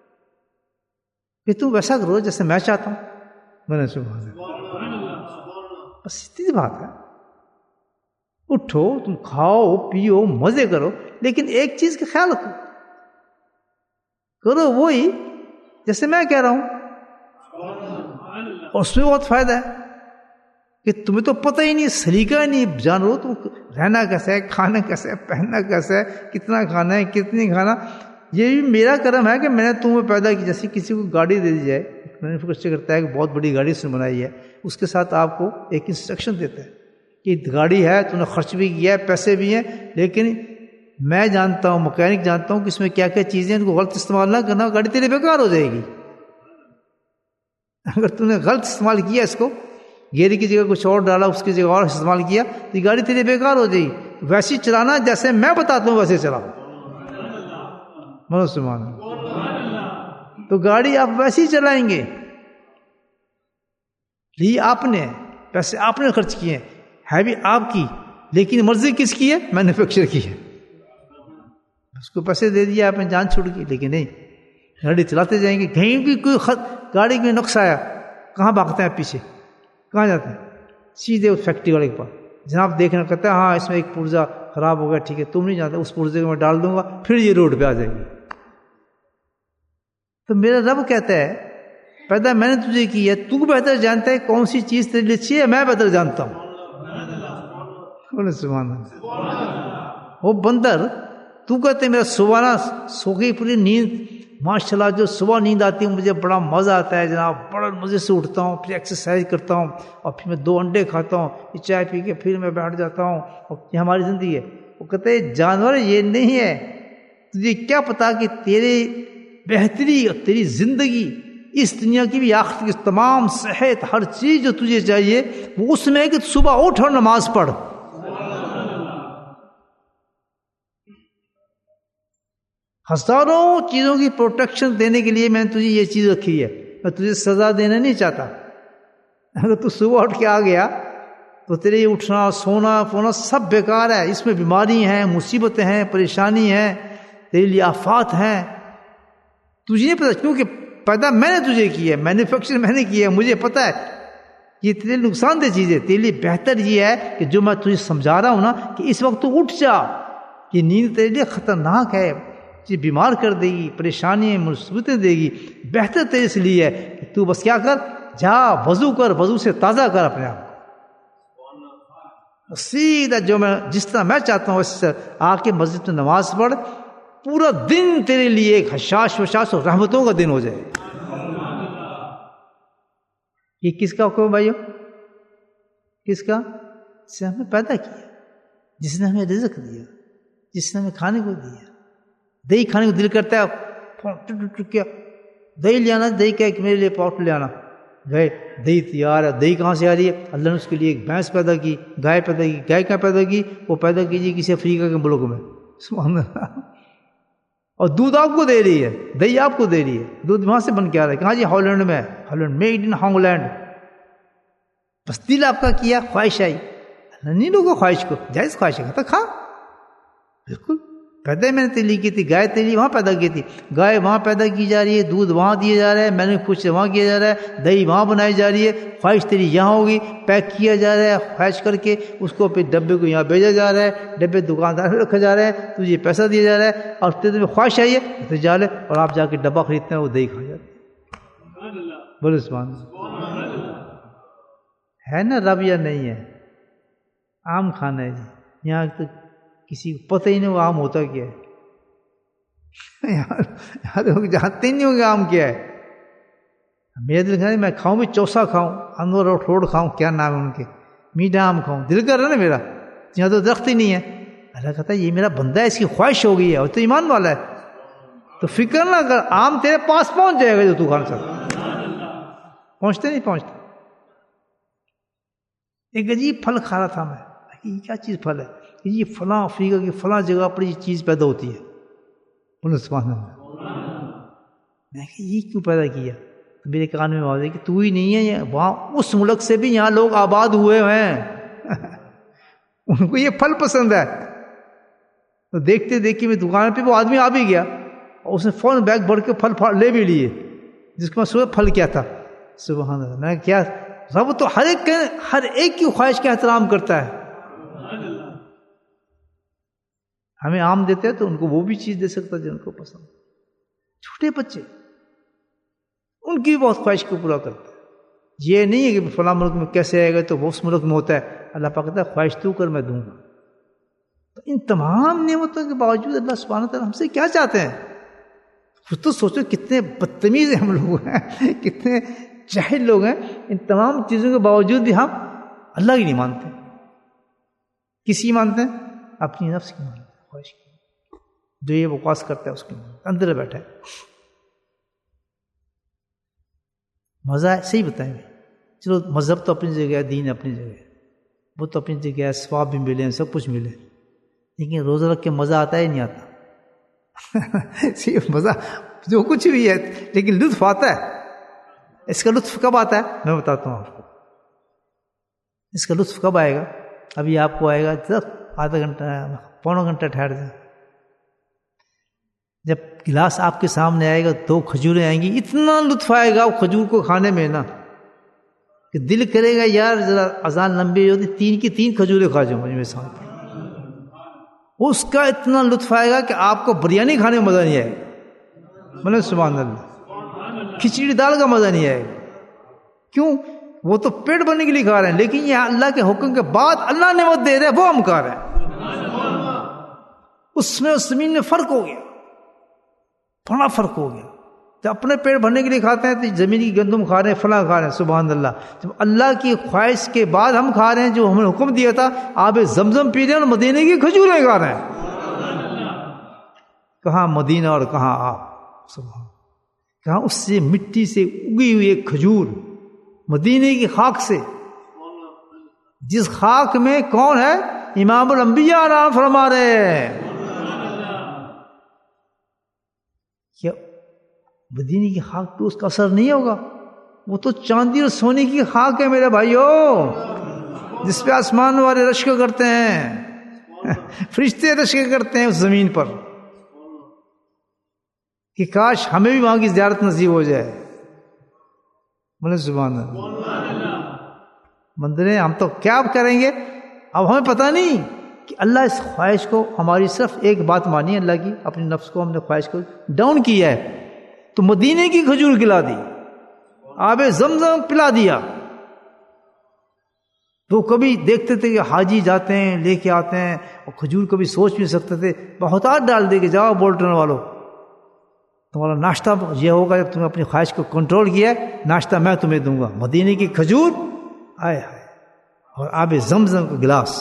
کہ تم ویسا کرو جیسے میں چاہتا ہوں. میں نے سبحان اللہ، بس اتنی بات ہے. اٹھو، تم کھاؤ پیو مزے کرو، لیکن ایک چیز کا خیال رکھو، کرو وہی جیسے میں کہہ رہا ہوں. اور اس میں بہت فائدہ ہے کہ تمہیں تو پتہ ہی نہیں، سلیقہ نہیں جانو تم رہنا کیسا ہے، کھانا کیسا ہے، پہننا کیسا ہے، کتنا کھانا ہے، کتنی کھانا. یہ بھی میرا کرم ہے کہ میں نے تمہیں پیدا کی. جیسے کسی کو گاڑی دے دی جائے، مینوفیکچر کرتا ہے کہ بہت بڑی گاڑی اس نے بنائی ہے، اس کے ساتھ آپ کو ایک انسٹرکشن دیتا ہے کہ گاڑی ہے، تم نے خرچ بھی کیا ہے، پیسے بھی ہیں، لیکن میں جانتا ہوں، مکینک جانتا ہوں کہ اس میں کیا کیا چیزیں، ان کو غلط استعمال نہ کرنا، گاڑی تیرے بیکار ہو جائے گی. اگر تم نے غلط استعمال کیا اس کو، گیئر کی جگہ کچھ اور ڈالا، اس کی جگہ اور استعمال کیا، تو یہ گاڑی تیرے بیکار ہو جائے گی. ویسی چلانا جیسے میں بتاتا ہوں ویسے چلاؤ. سبحان اللہ. تو گاڑی آپ ویسی چلائیں گے، لی آپ نے، پیسے آپ نے خرچ کیے، ہے بھی آپ کی، لیکن مرضی کس کی ہے؟ مینوفیکچر کی ہے. اس کو پیسے دے دیا آپ نے، جان چھوڑ گئی، لیکن نہیں، گاڑی چلاتے جائیں گے. کہیں بھی کوئی خط گاڑی میں نقص آیا، کہاں بھاگتے ہیں پیچھے، کہاں جاتے ہیں؟ سیدھے اس فیکٹری والے کے پاس. جناب دیکھنا کہتا ہے ہاں اس میں ایک پرزا خراب ہو گیا، ٹھیک ہے، تم نہیں جانتے، اس پرزے کو میں ڈال دوں گا، پھر یہ روڈ پہ آ جائے گی. تو میرا رب کہتا ہے پیدا میں نے تجھے کی ہے، تو بہتر جانتا ہے کون سی چیز تیرے لیے اچھی ہے، میں بہتر جانتا ہوں. سبحان اللہ. وہ بندر تو کہتے میرا صبح سو گئی پوری نیند، ماشاء اللہ جو صبح نیند آتی ہے مجھے بڑا مزہ آتا ہے جناب، بڑا مزے سے اٹھتا ہوں، پھر ایکسرسائز کرتا ہوں، اور پھر میں دو انڈے کھاتا ہوں، پھر چائے پی کے پھر میں بیٹھ جاتا ہوں، اور یہ ہماری زندگی ہے. وہ کہتے ہیں جانور یہ نہیں ہے، تجھے کیا پتا کہ تیرے بہتری اور تیری زندگی اس دنیا کی بھی آخرت کی تمام صحت ہر چیز جو تجھے چاہیے وہ اس میں ہے کہ صبح اٹھ اور نماز پڑھ. ہزاروں چیزوں کی پروٹیکشن دینے کے لیے میں نے تجھے یہ چیز رکھی ہے. میں تجھے سزا دینا نہیں چاہتا. اگر تو صبح اٹھ کے آ گیا تو تیرے اٹھنا سونا پونا سب بیکار ہے. اس میں بیماری ہیں، مصیبتیں ہیں، پریشانی ہیں، تیرے لیے آفات ہیں. تجھے نہیں پتا کیونکہ پیدا میں نے تجھے کی ہے، مینوفیکچر میں نے کی ہے. مجھے پتا ہے یہ تیرے لیے نقصان دہ چیز ہے. تیرے لیے بہتر یہ ہے کہ جو میں تجھے سمجھا رہا ہوں نا کہ اس وقت تو اٹھ جا. یہ نیند تیرے لیے خطرناک ہے، یہ بیمار کر دے گی، پریشانی مصیبتیں دے گی. بہتر تیرے اس لیے ہے کہ تو بس کیا کر، جا وضو کر، وضو سے تازہ کر اپنے آپ کو، سیدھا جو میں جس طرح میں چاہتا ہوں اس سے آ کے مسجد میں نماز پڑھ. پورا دن تیرے لیے ایک حشاش وشاش اور رحمتوں کا دن ہو جائے. یہ کس کا حکم بھائیو؟ کس کا؟ جس نے ہمیں پیدا کیا، جس نے ہمیں رزق دیا، جس نے ہمیں کھانے کو دیا. دہی کھانے کو دل کرتا ہے، کیا دہی لے آنا، دہی کیا کہ میرے لیے پاؤٹ لے آنا. گئے دہی تیار ہے. دہی کہاں سے آ رہی ہے؟ اللہ نے اس کے لیے ایک بھینس پیدا کی، گائے پیدا کی. گائے کہاں پیدا کی؟ وہ پیدا کیجیے کسی افریقہ کے ملک میں. سبحان اللہ. اور دودھ آپ کو دے رہی ہے، دہی آپ کو دے رہی ہے. دودھ وہاں سے بن کے آ رہا ہے. کہاں جی؟ ہالینڈ میں. Holland, made in Holland. بس دل آپ کا کیا، خواہش آئی. اللہ نہیں لوگوں خواہش کو، جائز خواہش ہے تو کھا. بالکل پیدا میں نے تیلی کی تھی، گائے تیلی وہاں پیدا کی تھی. گائے وہاں پیدا کی جا رہی ہے، دودھ وہاں دیا جا رہا ہے، میں نے کچھ وہاں کیا جا رہا ہے، دہی وہاں بنائی جا رہی ہے. خواہش تیری یہاں ہوگی، پیک کیا جا رہا ہے خواہش کر کے، اس کو پھر ڈبے کو یہاں بھیجا جا رہا ہے، ڈبے دکاندار میں رکھا جا رہا ہے، تجھے پیسہ دیا جا رہا ہے، اور تیرے میں خواہش آئی ہے تو جا لے، اور آپ جا کے ڈبہ خریدتے ہیں، وہ دہی کھا جاتے ہیں. بولو سبحان اللہ. ہے نا رب یا نہیں ہے؟ آم کھانا ہے جی. یہاں تو کسی کو پتہ ہی نہیں وہ آم ہوتا کیا ہے. یہاں لوگ جانتے ہی نہیں ہوں گے آم کیا ہے. میرا دل کہا میں کھاؤں بھی چوسا کھاؤں، انور اور ٹھوڑ کھاؤں، کیا نام ہے ان کے، میٹھا آم کھاؤں. دل کر رہا نا میرا، یہاں تو درخت ہی نہیں ہے. اللہ کہتا ہے یہ میرا بندہ ہے، اس کی خواہش ہو گئی ہے، اور تو ایمان والا ہے. تو فکر نہ کر، آم تیرے پاس پہنچ جائے گا جو تو کھانا چاہتا۔ پہنچتے نہیں پہنچتے۔ ایک عجیب پھل کھا رہا تھا میں، یہ کیا چیز پھل ہے؟ یہ فلاں افریقہ کی فلاں جگہ پر یہ چیز پیدا ہوتی ہے۔ بولے سبحان اللہ۔ میں کہ یہ کیوں پیدا کیا؟ تو میرے کان میں آواز ہے کہ تو ہی نہیں ہے، وہاں اس ملک سے بھی یہاں لوگ آباد ہوئے ہیں ان کو یہ پھل پسند ہے۔ تو دیکھتے دیکھتے میں دکان پہ وہ آدمی آ بھی گیا اور اس نے فوراً بیگ بھر کے پھل لے بھی لیے، جس کو میں سوچا پھل کیا تھا۔ سبحان اللہ۔ میں کیا رب تو ہر ایک ہر ایک کی خواہش کا احترام کرتا ہے۔ ہمیں آم دیتے ہیں تو ان کو وہ بھی چیز دے سکتا ہے جو ان کو پسند۔ چھوٹے بچے ان کی بھی بہت خواہش کو پورا کرتے ہیں۔ یہ نہیں ہے کہ فلاں ملک میں کیسے آئے گا تو وہ اس ملک میں ہوتا ہے۔ اللہ پاک کہتا ہے خواہش تو کر میں دوں گا۔ تو ان تمام نعمتوں کے باوجود اللہ سبحانہ تعالیٰ ہم سے کیا چاہتے ہیں؟ خود تو سوچو کتنے بدتمیز ہم لوگ ہیں، کتنے جاہل لوگ ہیں۔ ان تمام چیزوں کے باوجود بھی ہم اللہ کی نہیں مانتے۔ کسی مانتے ہیں؟ اپنی نفس کی مانتے ہیں، خواہش کی، جو یہ بکواس کرتا ہے اس کی مانتے، اندر بیٹھا ہے۔ مزہ ہے، صحیح بتائیں گے۔ چلو مذہب تو اپنی جگہ ہے، دین اپنی جگہ ہے، وہ تو اپنی جگہ ہے، ثواب بھی ملے، سب کچھ ملے، لیکن روزہ رکھ کے مزہ آتا ہے نہیں آتا؟ صرف مزہ جو کچھ بھی ہے، لیکن لطف آتا ہے۔ اس کا لطف کب آتا ہے میں بتاتا ہوں آپ کو۔ اس کا لطف کب آئے گا؟ ابھی آپ کو آئے گا جب آدھا گھنٹہ پونا گھنٹہ ٹھہر جائیں، جب گلاس آپ کے سامنے آئے گا، دو کھجوریں آئیں گی، اتنا لطف آئے گا کھجور کو کھانے میں نا کہ دل کرے گا یار ذرا اذان لمبی ہوتی تین کی تین کھجوریں کھا جاؤں میرے ساتھ۔ اس کا اتنا لطف آئے گا کہ آپ کو بریانی کھانے میں مزہ نہیں آئے گا۔ بولے سبحان اللہ۔ کھچڑی دال کا مزہ نہیں آئے گا۔ کیوں؟ وہ تو پیٹ بھرنے کے لیے کھا رہے ہیں، لیکن یہ اللہ کے حکم کے بعد اللہ نے وہ دے رہے وہ ہم کھا رہے ہیں۔ اس میں اس زمین میں فرق ہو گیا، بڑا فرق ہو گیا۔ جب اپنے پیٹ بھرنے کے لیے کھاتے ہیں تو زمین کی گندم کھا رہے ہیں، فلاں کھا رہے ہیں، سبحان اللہ۔ جب اللہ کی خواہش کے بعد ہم کھا رہے ہیں جو ہمیں حکم دیا تھا، آب زمزم پی رہے ہیں اور مدینے کی کھجوریں کھا رہے ہیں۔ کہاں مدینہ اور کہاں آپ، سبحان، کہاں اس سے مٹی سے اگی ہوئی ایک کھجور، مدینے کی خاک سے، جس خاک میں کون ہے؟ امام الانبیاء آرام فرما رہے ہیں۔ کیا مدینے کی خاک پہ اس کا اثر نہیں ہوگا؟ وہ تو چاندی اور سونے کی خاک ہے میرے بھائیو، جس پہ آسمان والے رشک کرتے ہیں، فرشتے رشک کرتے ہیں اس زمین پر، کہ کاش ہمیں بھی وہاں کی زیارت نصیب ہو جائے۔ بولے سبحان اللہ۔ مندریں ہم تو کیا کریں گے؟ اب ہمیں پتہ نہیں کہ اللہ اس خواہش کو، ہماری صرف ایک بات مانی اللہ کی، اپنی نفس کو ہم نے خواہش کو ڈاؤن کیا ہے تو مدینے کی کھجور کھلا دی، آب زمزم پلا دیا۔ تو کبھی دیکھتے تھے کہ حاجی جاتے ہیں لے کے آتے ہیں اور کھجور کبھی سوچ بھی سکتے تھے بہتات ڈال دے کے جاؤ بولٹن والوں، تمہارا ناشتہ یہ ہوگا جب تم نے اپنی خواہش کو کنٹرول کیا ہے، ناشتہ میں تمہیں دوں گا، مدینے کی کھجور آئے ہائے اور آب زمزم کا گلاس۔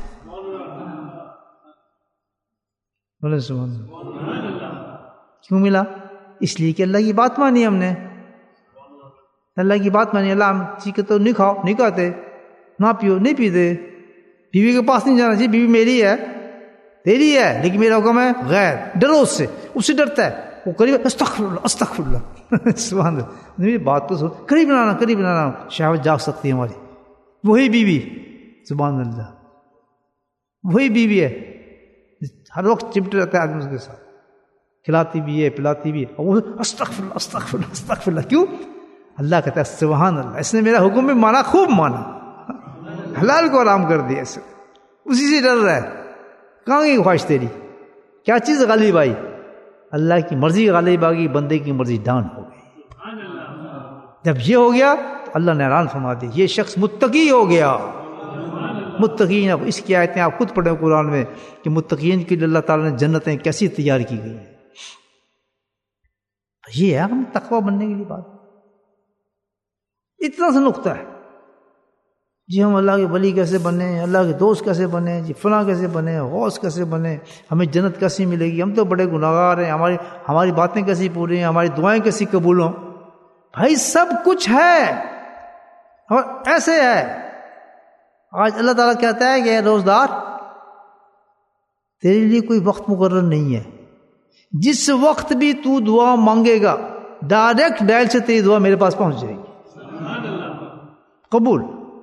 بولے سبحان اللہ۔ کیوں ملا؟ اس لیے کہ اللہ کی بات مانی ہم نے، اللہ کی بات مانی۔ اللہ ہم چیز تو نہیں کھاؤ، نہیں کھاتے، نہ پیو، نہیں پیتے، بیوی کے پاس نہیں جانا چاہیے، بیوی میری ہے تیری ہے لیکن میرا حکم ہے غیر، ڈرو اس سے، اس سے ڈرتا ہے، وہ قریب استغفر اللہ استغفر اللہ سبحان اللہ، میری بات تو سن، قریب بنانا قریب بنانا، شہوت جاگ سکتی ہے ہماری۔ وہی بیوی، سبحان اللہ، وہی بیوی ہے ہر وقت چپٹے رہتا ہے آدمی اس کے ساتھ، کھلاتی بھی ہے پلاتی بھی ہے، اور وہ استغفر اللہ استغفر اللہ استغفر اللہ۔ کیوں؟ اللہ کہتا ہے سبحان اللہ، اس نے میرا حکم بھی مانا، خوب مانا، حلال کو حرام کر دیا، اسے اسی سے ڈر رہا ہے۔ کہاں گئی خواہش تیری؟ کیا چیز غالب آئی؟ اللہ کی مرضی غالب آ گئی، بندے کی مرضی ڈاؤن ہو گئی۔ جب یہ ہو گیا تو اللہ نے اعلان فرما دی یہ شخص متقی ہو گیا۔ متقین، اب اس کی آیتیں آپ خود پڑھیں قرآن میں کہ متقین کے لیے اللہ تعالیٰ نے جنتیں کیسی تیار کی گئی ہیں۔ یہ ہے ہم تقویٰ بننے کے لیے بات، اتنا سا نقطہ ہے۔ جی ہم اللہ کے ولی کیسے بنے، اللہ کے دوست کیسے بنے، جی فلاں کیسے بنے، غوث کیسے بنے، ہمیں جنت کیسی ملے گی، ہم تو بڑے گناہگار ہیں، ہماری ہماری باتیں کیسی پوری ہیں، ہماری دعائیں کیسی قبول ہوں. بھائی سب کچھ ہے اور ایسے ہے. آج اللہ تعالیٰ کہتا ہے کہ روزدار تیرے لیے کوئی وقت مقرر نہیں ہے، جس وقت بھی تو دعا مانگے گا ڈائریکٹ ڈائل سے تیری دعا میرے پاس پہنچ جائے گی، قبول.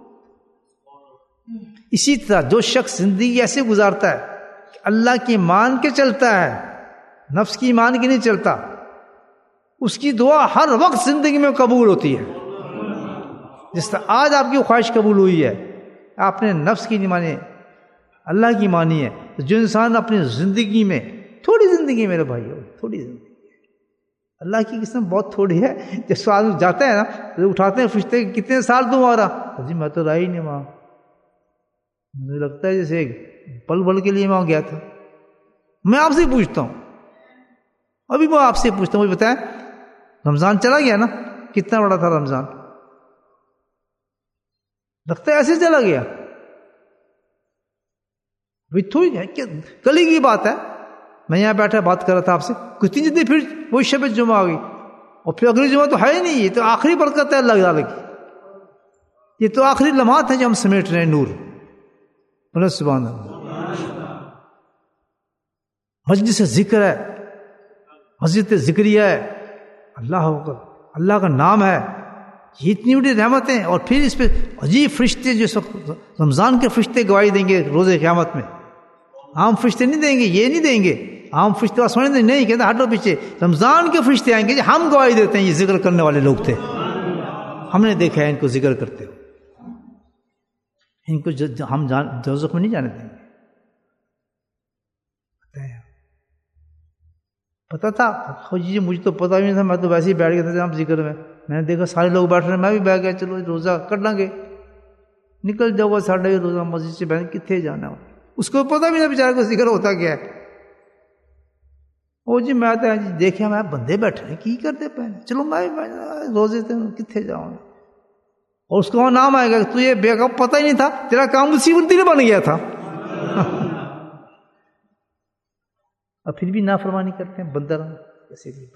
اسی طرح جو شخص زندگی ایسے گزارتا ہے کہ اللہ کی مان کے چلتا ہے، نفس کی مان کے نہیں چلتا، اس کی دعا ہر وقت زندگی میں قبول ہوتی ہے. جس طرح آج آپ کی خواہش قبول ہوئی ہے، آپ نے نفس کی نہیں مانی، اللہ کی مانی ہے. جو انسان اپنی زندگی میں تھوڑی زندگی میرے بھائی ہو تھوڑی زندگی، اللہ کی قسم بہت تھوڑی ہے. جس آدمی جاتا ہے نا تو اٹھاتے ہیں فرشتے، کتنے سال تمہارا؟ جی میں تو رہا ہی نہیں وہاں، مجھے لگتا ہے جیسے پل بل کے لیے وہاں گیا تھا. میں آپ سے پوچھتا ہوں، ابھی میں آپ سے پوچھتا ہوں، مجھے بتائیں رمضان چلا گیا نا، کتنا بڑا تھا رمضان؟ لگتا ہے ایسے چلا گیا. ابھی تھوڑی ہے کہ کل ہی کی بات ہے، میں یہاں بیٹھا بات کر رہا تھا آپ سے، کتنی جلدی پھر وہی شب جمعہ آ گئی، اور پھر اگلی جمعہ تو ہے ہی نہیں. یہ تو آخری برکت ہے اللہ تعالیٰ کی، یہ تو آخری لمحات ہیں جو ہم سمیٹ رہے ہیں. نور بولے سبحان اللہ. مجلس ذکر ہے، مسجد ذکریہ ہے، اللہ اکبر، اللہ کا نام ہے، یہ اتنی بڑی رحمتیں. اور پھر اس پہ عجیب فرشتے جو سب رمضان کے فرشتے گواہی دیں گے روز قیامت میں. عام فرشتے نہیں دیں گے، یہ نہیں دیں گے عام فرشتے سمجھ نہیں کہتے ہٹو پیچھے. رمضان کے فرشتے آئیں گے جی ہم گواہی دیتے ہیں یہ ذکر کرنے والے لوگ تھے، ہم نے دیکھا ہے ان کو ذکر کرتے ہو، ان کو ہم دوزخ میں نہیں جانے دیں گے. پتا تھا جی مجھے تو پتا بھی نہیں تھا، میں تو ویسے ہی بیٹھ گیا تھا جناب ذکر میں. میں نے دیکھا سارے لوگ بیٹھ رہے ہیں، میں بھی بیٹھ گیا، چلو روزہ کر لیں گے، نکل جاؤ گا ساڑھے روزہ مسجد سے بیٹھ کتنے جانا ہے. اس کو پتا بھی نہیں بیچارے کو ذکر ہوتا کیا ہے. وہ جی میں تو جی دیکھا میں بندے بیٹھے ہیں کی کرتے پہنے، چلو میں بھی روزے سے کتنے جاؤں گا. اور اس کو وہاں نام آئے گا کہ تجھے بے کام پتہ ہی نہیں تھا، تیرا کام اسی وقت بن گیا تھا. اور پھر بھی نافرمانی کرتے ہیں بندر کیسے بھی.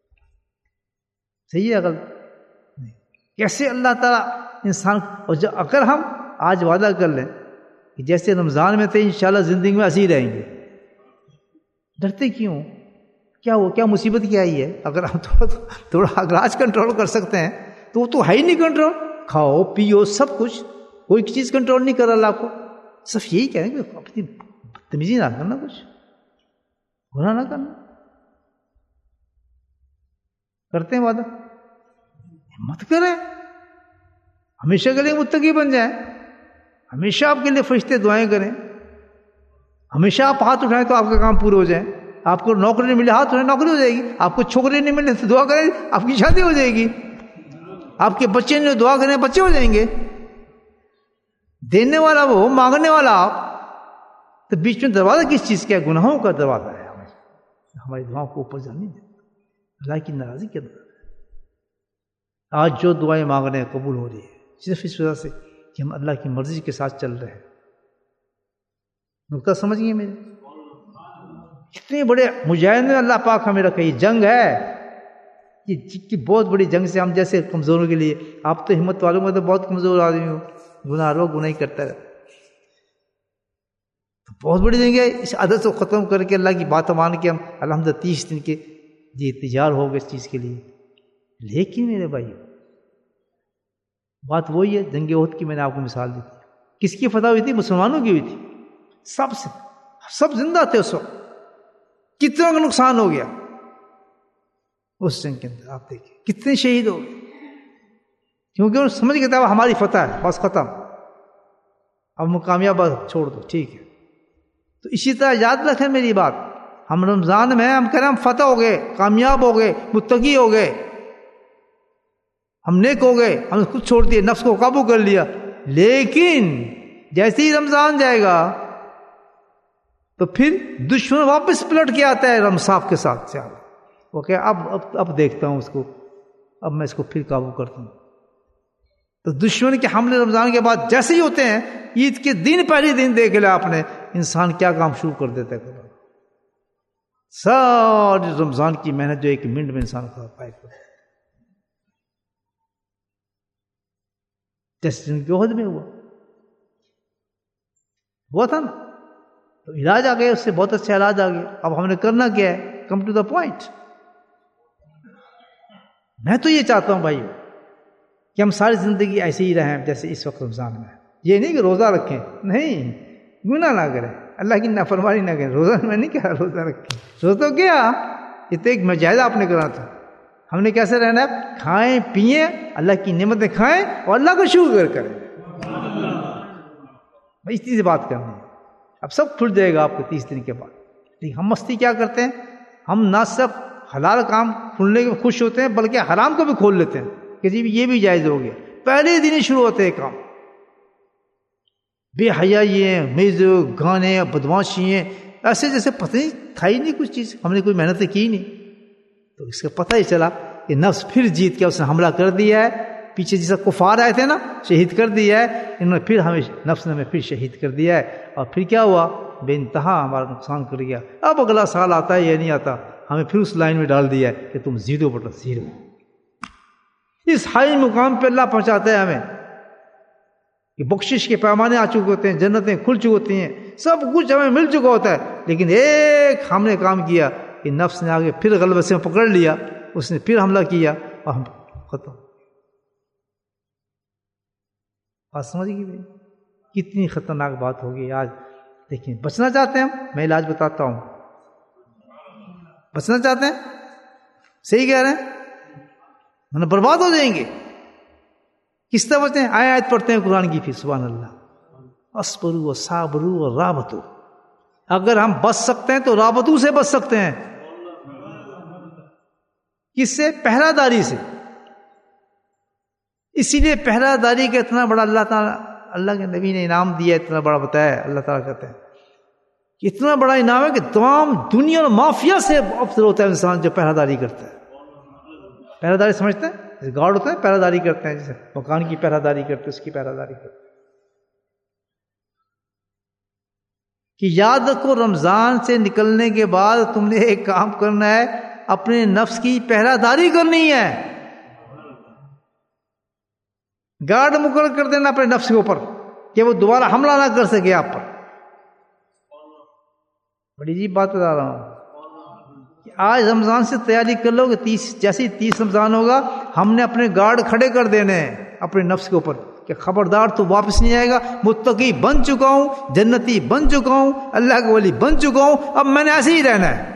صحیح ہے غلط نہیں. کیسے اللہ تعالیٰ انسان، اور جو اگر ہم آج وعدہ کر لیں کہ جیسے رمضان میں تھے انشاءاللہ زندگی میں ایسے ہی رہیں گے، ڈرتے کیوں؟ کیا ہو، کیا مصیبت کیا آئی ہے؟ اگر ہم تھوڑا تھوڑا اگر آج کنٹرول کر سکتے ہیں تو وہ تو ہے ہی نہیں کنٹرول. کھاؤ پیو سب کچھ، کوئی چیز کنٹرول نہیں کر اللہ کو. صرف یہی کہیں کہ اپنی بدتمیزی نہ کرنا، کچھ گناہ نہ کرنا. کرتے ہیں وعدہ، ہمت کریں، ہمیشہ کے لیے متقی بن جائیں، ہمیشہ آپ کے لیے فرشتے دعائیں کریں، ہمیشہ آپ ہاتھ اٹھائیں تو آپ کا کام پورے ہو جائیں. آپ کو نوکری نہیں ملے ہاتھ اٹھائیں نوکری ہو جائے گی. آپ کو چھوکری نہیں ملے تو دعا کریں آپ کی شادی ہو جائے گی. آپ کے بچے نے دعا کریں بچے ہو جائیں گے. دینے والا وہ، مانگنے والا آپ، تو بیچ میں دروازہ کس چیز کا ہے؟ گناہوں کا دروازہ ہے. ہماری دعاؤں کو اوپر جانے دیں، اللہ کی ناراضی کے اندر. آج جو دعائیں مانگ رہے ہیں قبول ہو رہی ہے صرف اس وجہ سے کہ ہم اللہ کی مرضی کے ساتھ چل رہے ہیں. نقطہ سمجھ گئے میرے؟ کتنے بڑے مجاہد نے اللہ پاک ہمیں رکھا. یہ جنگ ہے، یہ بہت بڑی جنگ سے ہم جیسے کمزوروں کے لیے. آپ تو ہمت والوں میں تو بہت کمزور آدمی ہو، گناہ رو گناہ ہی کرتا رہتا. بہت بڑی جنگ ہے. اس عادت کو ختم کر کے اللہ کی بات مان کے ہم الحمدللہ تیس دن کے جی تیار ہو گئے اس چیز کے لیے. لیکن میرے بھائی بات وہی ہے، جنگ احد کی میں نے آپ کو مثال دی تھی. کس کی فتح ہوئی تھی؟ مسلمانوں کی ہوئی تھی. سب سے سب زندہ تھے اس وقت. کتنا کا نقصان ہو گیا اس جنگ کے اندر. آپ دیکھیں کتنے شہید ہو گئے، کیونکہ وہ سمجھ گئے تھا ہماری فتح ہے، بس ختم، اب ہم کامیاب چھوڑ دو ٹھیک ہے. تو اسی طرح یاد رکھیں میری بات، ہم رمضان میں ہم کہہ رہے ہم فتح ہو گئے، کامیاب ہو گئے، متقی ہو گئے، ہم نیک ہو گئے، ہم خود چھوڑ دیے، نفس کو قابو کر لیا. لیکن جیسے ہی رمضان جائے گا تو پھر دشمن واپس پلٹ کے آتا ہے رمصاف کے ساتھ سے. وہ کہ اب اب اب دیکھتا ہوں اس کو، اب میں اس کو پھر قابو کرتا ہوں. تو دشمن کے حملے رمضان کے بعد جیسے ہی ہوتے ہیں، عید کے دن پہلے دن دیکھ لیا آپ نے انسان کیا کام شروع کر دیتا ہے، ساری رمضان کی محنت جو ایک منٹ میں انسان کا پائے کرتا ہے، جیسے جن کے عہد میں ہوا ہوا تھا نا، تو علاج آ گیا، اس سے بہت اچھا علاج آ گیا۔ اب ہم نے کرنا کیا ہے؟ Come to the point. میں تو یہ چاہتا ہوں بھائی کہ ہم ساری زندگی ایسے ہی رہیں جیسے اس وقت رمضان میں، یہ نہیں کہ روزہ رکھیں، نہیں، گناہ نہ کریں، اللہ کی نافرمانی نہ کریں۔ روزہ میں نہیں کہا روزہ رکھیں، روزہ کیا، یہ تو ایک مجاہدہ آپ نے کرنا تھا۔ ہم نے کیسے رہنا ہے؟ کھائیں پیئیں، اللہ کی نعمتیں کھائیں اور اللہ کا شکر کریں، اس چیز سے بات کرنی ہے۔ اب سب کھل جائے گا آپ کو تیس دن کے بعد۔ لیکن ہم مستی کیا کرتے ہیں؟ ہم نہ صرف حلال کام کھلنے کے خوش ہوتے ہیں بلکہ حرام کو بھی کھول لیتے ہیں کہ جی یہ بھی جائز ہو گیا، پہلے دن ہی شروع ہوتے ہیں کام، بے حیائی ہیں، میوزک، گانے، بدماشی ہیں، ایسے جیسے پتہ نہیں تھا ہی نہیں کچھ چیز، ہم نے کوئی محنت کی نہیں، تو اس کا پتہ ہی چلا کہ نفس پھر جیت کے اس نے حملہ کر دیا ہے۔ پیچھے جیسا کفار آئے تھے نا، شہید کر دیا ہے، انہوں نے پھر ہمیں نفس نے ہمیں پھر شہید کر دیا ہے، اور پھر کیا ہوا؟ بے انتہا ہمارا نقصان کر گیا۔ اب اگلا سال آتا ہے یا نہیں آتا، ہمیں پھر اس لائن میں ڈال دیا ہے کہ تم زیرو بٹا زیرو۔ اس ہائی مقام پہ اللہ پہنچاتا ہے ہمیں کہ بخشش کے پیمانے آ چکے ہوتے ہیں، جنتیں کھل چکی ہوتی ہیں، سب کچھ ہمیں مل چکا ہوتا ہے، لیکن ایک ہم نے کام کیا کہ نفس نے آگے پھر غلبے سے پکڑ لیا، اس نے پھر حملہ کیا اور ہم ختم۔ بات سمجھ گئی بھائی کتنی خطرناک بات ہوگی آج؟ لیکن بچنا چاہتے ہیں ہم، میں علاج بتاتا ہوں، بچنا چاہتے ہیں، صحیح کہہ رہے ہیں، ورنہ برباد ہو جائیں گے۔ کس طرح بچتے ہیں؟ آیت آیت پڑھتے ہیں قرآن کی، پھر سبحان اللہ، اصبروا وصابروا ورابطوا۔ اگر ہم بچ سکتے ہیں تو رابطو سے بچ سکتے ہیں۔ کس سے؟ پہرہ داری سے۔ اسی لیے پہرہ داری کا اتنا بڑا اللہ تعالیٰ، اللہ کے نبی نے انعام دیا، اتنا بڑا بتایا، اللہ تعالیٰ کہتے ہیں کہ اتنا بڑا انعام ہے کہ تمام دنیا اور مافیا سے افضل ہوتا ہے انسان جو پہرہ داری کرتا ہے۔ پہرہ داری سمجھتے ہیں؟ جیسے گارڈ ہوتا ہے پہرہ داری کرتے ہیں، جیسے مکان کی پہرہ داری کرتے ہیں، اس کی پہرہ داری کرتے ہیں۔ کہ یاد رکھو رمضان سے نکلنے کے بعد تم نے ایک کام کرنا ہے، اپنے نفس کی پہرہ داری کرنی ہے، گارڈ مقرر کر دینا اپنے نفس کے اوپر کہ وہ دوبارہ حملہ نہ کر سکے آپ پر۔ بڑی عجیب بات بتا رہا ہوں کہ آج رمضان سے تیاری کر لو کہ تیس جیسے ہی تیس رمضان ہوگا ہم نے اپنے گارڈ کھڑے کر دینے ہیں اپنے نفس کے اوپر کہ خبردار تو واپس نہیں آئے گا، متقی بن چکا ہوں، جنتی بن چکا ہوں، اللہ کا ولی بن چکا ہوں، اب میں نے ایسے ہی رہنا ہے۔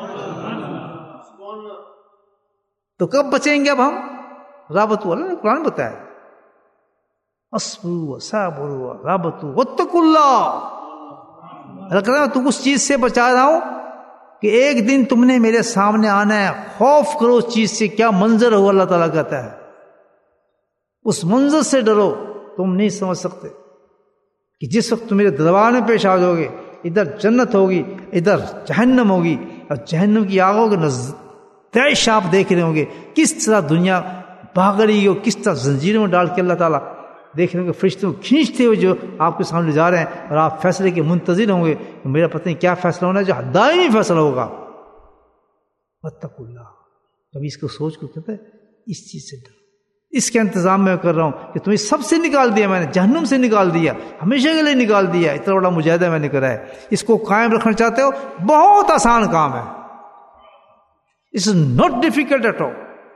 تو کب بچیں گے اب ہم؟ رابطوا، اللہ نے قرآن بتایا، اصبروا وصابروا ورابطوا واتقوا اللہ۔ اللہ کہتا ہے تم اس چیز سے بچا رہا ہوں کہ ایک دن تم نے میرے سامنے آنا ہے، خوف کرو اس چیز سے، کیا منظر ہو، اللہ تعالیٰ کہتا ہے اس منظر سے ڈرو، تم نہیں سمجھ سکتے کہ جس وقت تم میرے دربار میں پیش آ جاؤ گے، ادھر جنت ہوگی، ادھر جہنم ہوگی، اور جہنم کی آگوں کے تیش آپ دیکھ رہے ہوں گے کس طرح دنیا بھاگ رہی ہو، کس طرح زنجیروں میں ڈال کے اللہ تعالیٰ دیکھ رہے ہوں گے فرشتوں کھینچتے ہوئے جو آپ کے سامنے جا رہے ہیں، اور آپ فیصلے کے منتظر ہوں گے کہ میرا پتہ نہیں کیا فیصلہ ہونا ہے جو دائمی فیصلہ ہوگا۔ واتقوا اللہ، کبھی اس کو سوچ کو کہتے ہیں اس چیز سے ڈر، اس کے انتظام میں کر رہا ہوں کہ تمہیں سب سے نکال دیا میں نے، جہنم سے نکال دیا، ہمیشہ کے لیے نکال دیا، اتنا بڑا مجاہدہ میں نے کرا ہے، اس کو قائم رکھنا چاہتے ہو، بہت آسان کام ہے، it's not difficult at all,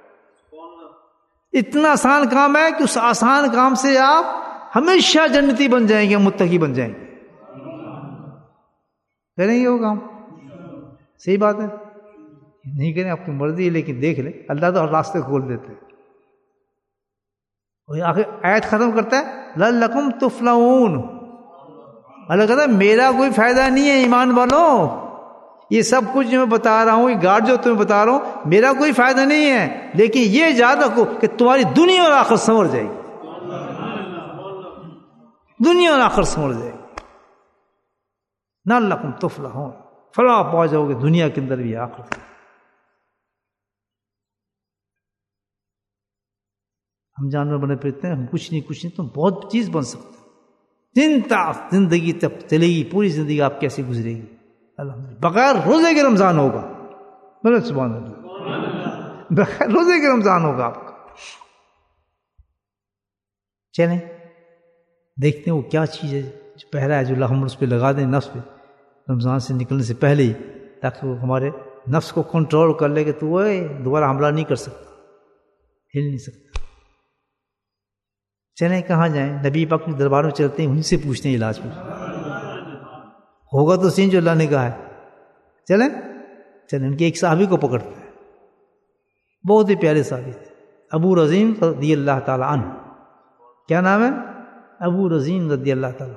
اتنا آسان کام ہے کہ اس آسان کام سے آپ ہمیشہ جنتی بن جائیں گے، متقی بن جائیں گے۔ کریں گے وہ کام؟ صحیح بات ہے، نہیں کریں آپ کی مرضی ہے، لیکن دیکھ لیں اللہ تو راستے کھول دیتے ہیں۔ اور آخر آیت ختم کرتا ہے لعلکم تفلحون، اللہ کہتا ہے میرا کوئی فائدہ نہیں ہے ایمان والوں، یہ سب کچھ جو میں بتا رہا ہوں، یہ گارڈ جو تمہیں بتا رہا ہوں، میرا کوئی فائدہ نہیں ہے، لیکن یہ یاد رکھو کہ تمہاری دنیا اور آخرت سنور جائے گی، دنیا اور آخرت سنور جائے گی، لعلکم تفلحون، فلاح پا جاؤ گے دنیا کے اندر بھی آخرت۔ ہم جانور بنے پھرتے ہیں، ہم کچھ نہیں کچھ نہیں، تم بہت چیز بن سکتے ہو. دن تا زندگی تب چلے گی، پوری زندگی آپ کیسے گزرے گی؟ الحمدللہ بغیر روزے کے رمضان ہوگا. بولے سبحان اللہ. بغیر روزے کے رمضان ہوگا آپ کا. چلیں دیکھتے ہیں وہ کیا چیز ہے جو پہلا ہے، جو اللہ ہم اس پہ لگا دیں نفس پہ رمضان سے نکلنے سے پہلے ہی، تاکہ وہ ہمارے نفس کو کنٹرول کر لے کہ تو وہ دوبارہ حملہ نہیں کر سکتا، ہل نہیں سکتا. چلیں کہاں جائیں؟ نبی پاک کے دربار میں چلتے ہیں، انہیں سے پوچھتے ہیں علاج میں ہوگا تو سین جو اللہ نے کہا ہے. چلیں چلیں ان کے ایک صحابی کو پکڑتے ہیں، بہت ہی پیارے صحابی تھے، ابو رزین رضی اللہ تعالی عنہ. کیا نام ہے؟ ابو رزین رضی اللہ تعالی.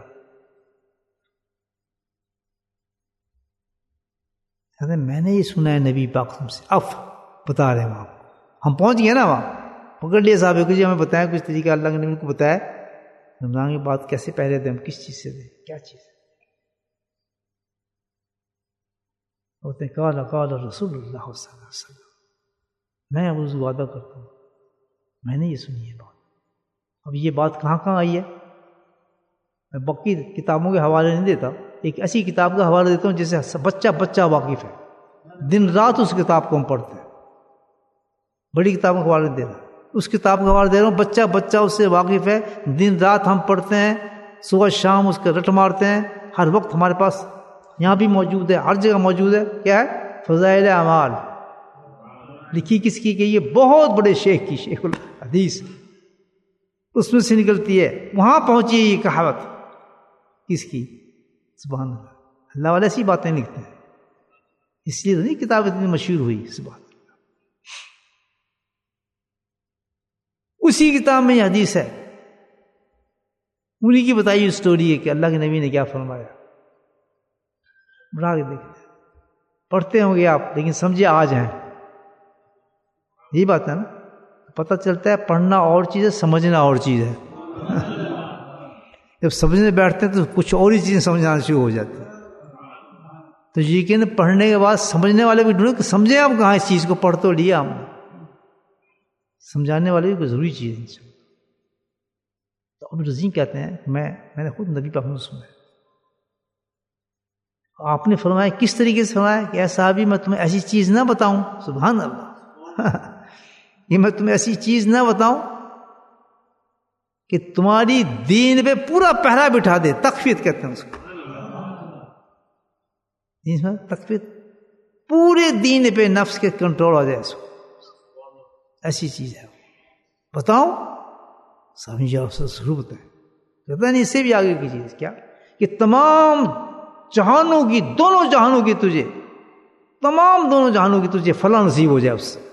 میں نے یہ سنا ہے نبی پاک تم سے، اف بتا رہے ہیں وہاں. ہم پہنچ گئے نا وہاں، پکڑ لیے صحابہ کو، جی ہمیں بتائیں کچھ طریقہ اللہ کے نبی کو بتایا رمضان کی بات کیسے پہلے دیں، ہم کس چیز سے دیں، کیا چیز ہے؟ ہوتے قال قال رسول اللہ صلی اللہ علیہ وسلم. میں اب اس وعدہ کرتا ہوں، میں نے یہ سنی ہے بات. اب یہ بات کہاں کہاں آئی ہے؟ میں باقی کتابوں کے حوالے نہیں دیتا، ایک ایسی کتاب کا حوالہ دیتا ہوں جسے بچہ بچہ واقف ہے، دن رات اس کتاب کو ہم پڑھتے ہیں. بڑی کتابوں کا حوالہ نہیں دے رہا، اس کتاب کا حوالہ دے رہا ہوں، بچہ بچہ اس سے واقف ہے، دن رات ہم پڑھتے ہیں، صبح شام اس کا رٹ مارتے ہیں، ہر وقت ہمارے پاس یہاں بھی موجود ہے، ہر جگہ موجود ہے. کیا ہے؟ فضائل اعمال. لکھی کس کی کہ یہ بہت بڑے شیخ کی، شیخ الحدیث، اس میں سے نکلتی ہے. وہاں پہنچی ہے یہ کہاوت کس کی؟ سبحان اللہ. اللہ والے ایسی باتیں لکھتے ہیں، اس لیے نہیں کتاب اتنی مشہور ہوئی. سبحان اللہ. اسی کتاب میں یہ حدیث ہے، انہی کی بتائی ہوئی اسٹوری ہے کہ اللہ کے نبی نے کیا فرمایا. بڑھا کے دیکھتے ہیں، پڑھتے ہوں گے آپ لیکن سمجھے آج ہیں. یہی بات ہے نا، پتہ چلتا ہے پڑھنا اور چیز ہے، سمجھنا اور چیز ہے. جب سمجھنے بیٹھتے ہیں تو کچھ اور ہی چیزیں سمجھنا شروع ہو جاتی ہیں. تو یقین پڑھنے کے بعد سمجھنے والے بھی ڈھونڈے کہ سمجھیں آپ کہاں اس چیز کو، پڑھ تو لیا ہم نے، سمجھانے والے بھی کوئی ضروری چیز ہے. تو ابو رزین کہتے ہیں میں میں نے خود نبی پاک سے سنا ہے، آپ نے فرمایا کس طریقے سے فرمایا کہ اے صحابی میں تمہیں ایسی چیز نہ بتاؤں. سبحان اللہ. یہ میں تمہیں ایسی چیز نہ بتاؤں کہ تمہاری دین پہ پورا پہرا بٹھا دے. تخفیت کہتے ہیں اس کو، تخفیت، پورے دین پہ نفس کے کنٹرول ہو جائے. اس کو ایسی چیز ہے، بتاؤں؟ سمجھا ضرور بتائیں. کہتا نہیں اس سے بھی آگے کی چیز کیا کہ تمام جہانوں کی، دونوں جہانوں کی تجھے، تمام دونوں جہانوں کی تجھے فلاں نصیب ہو جائے. اس سے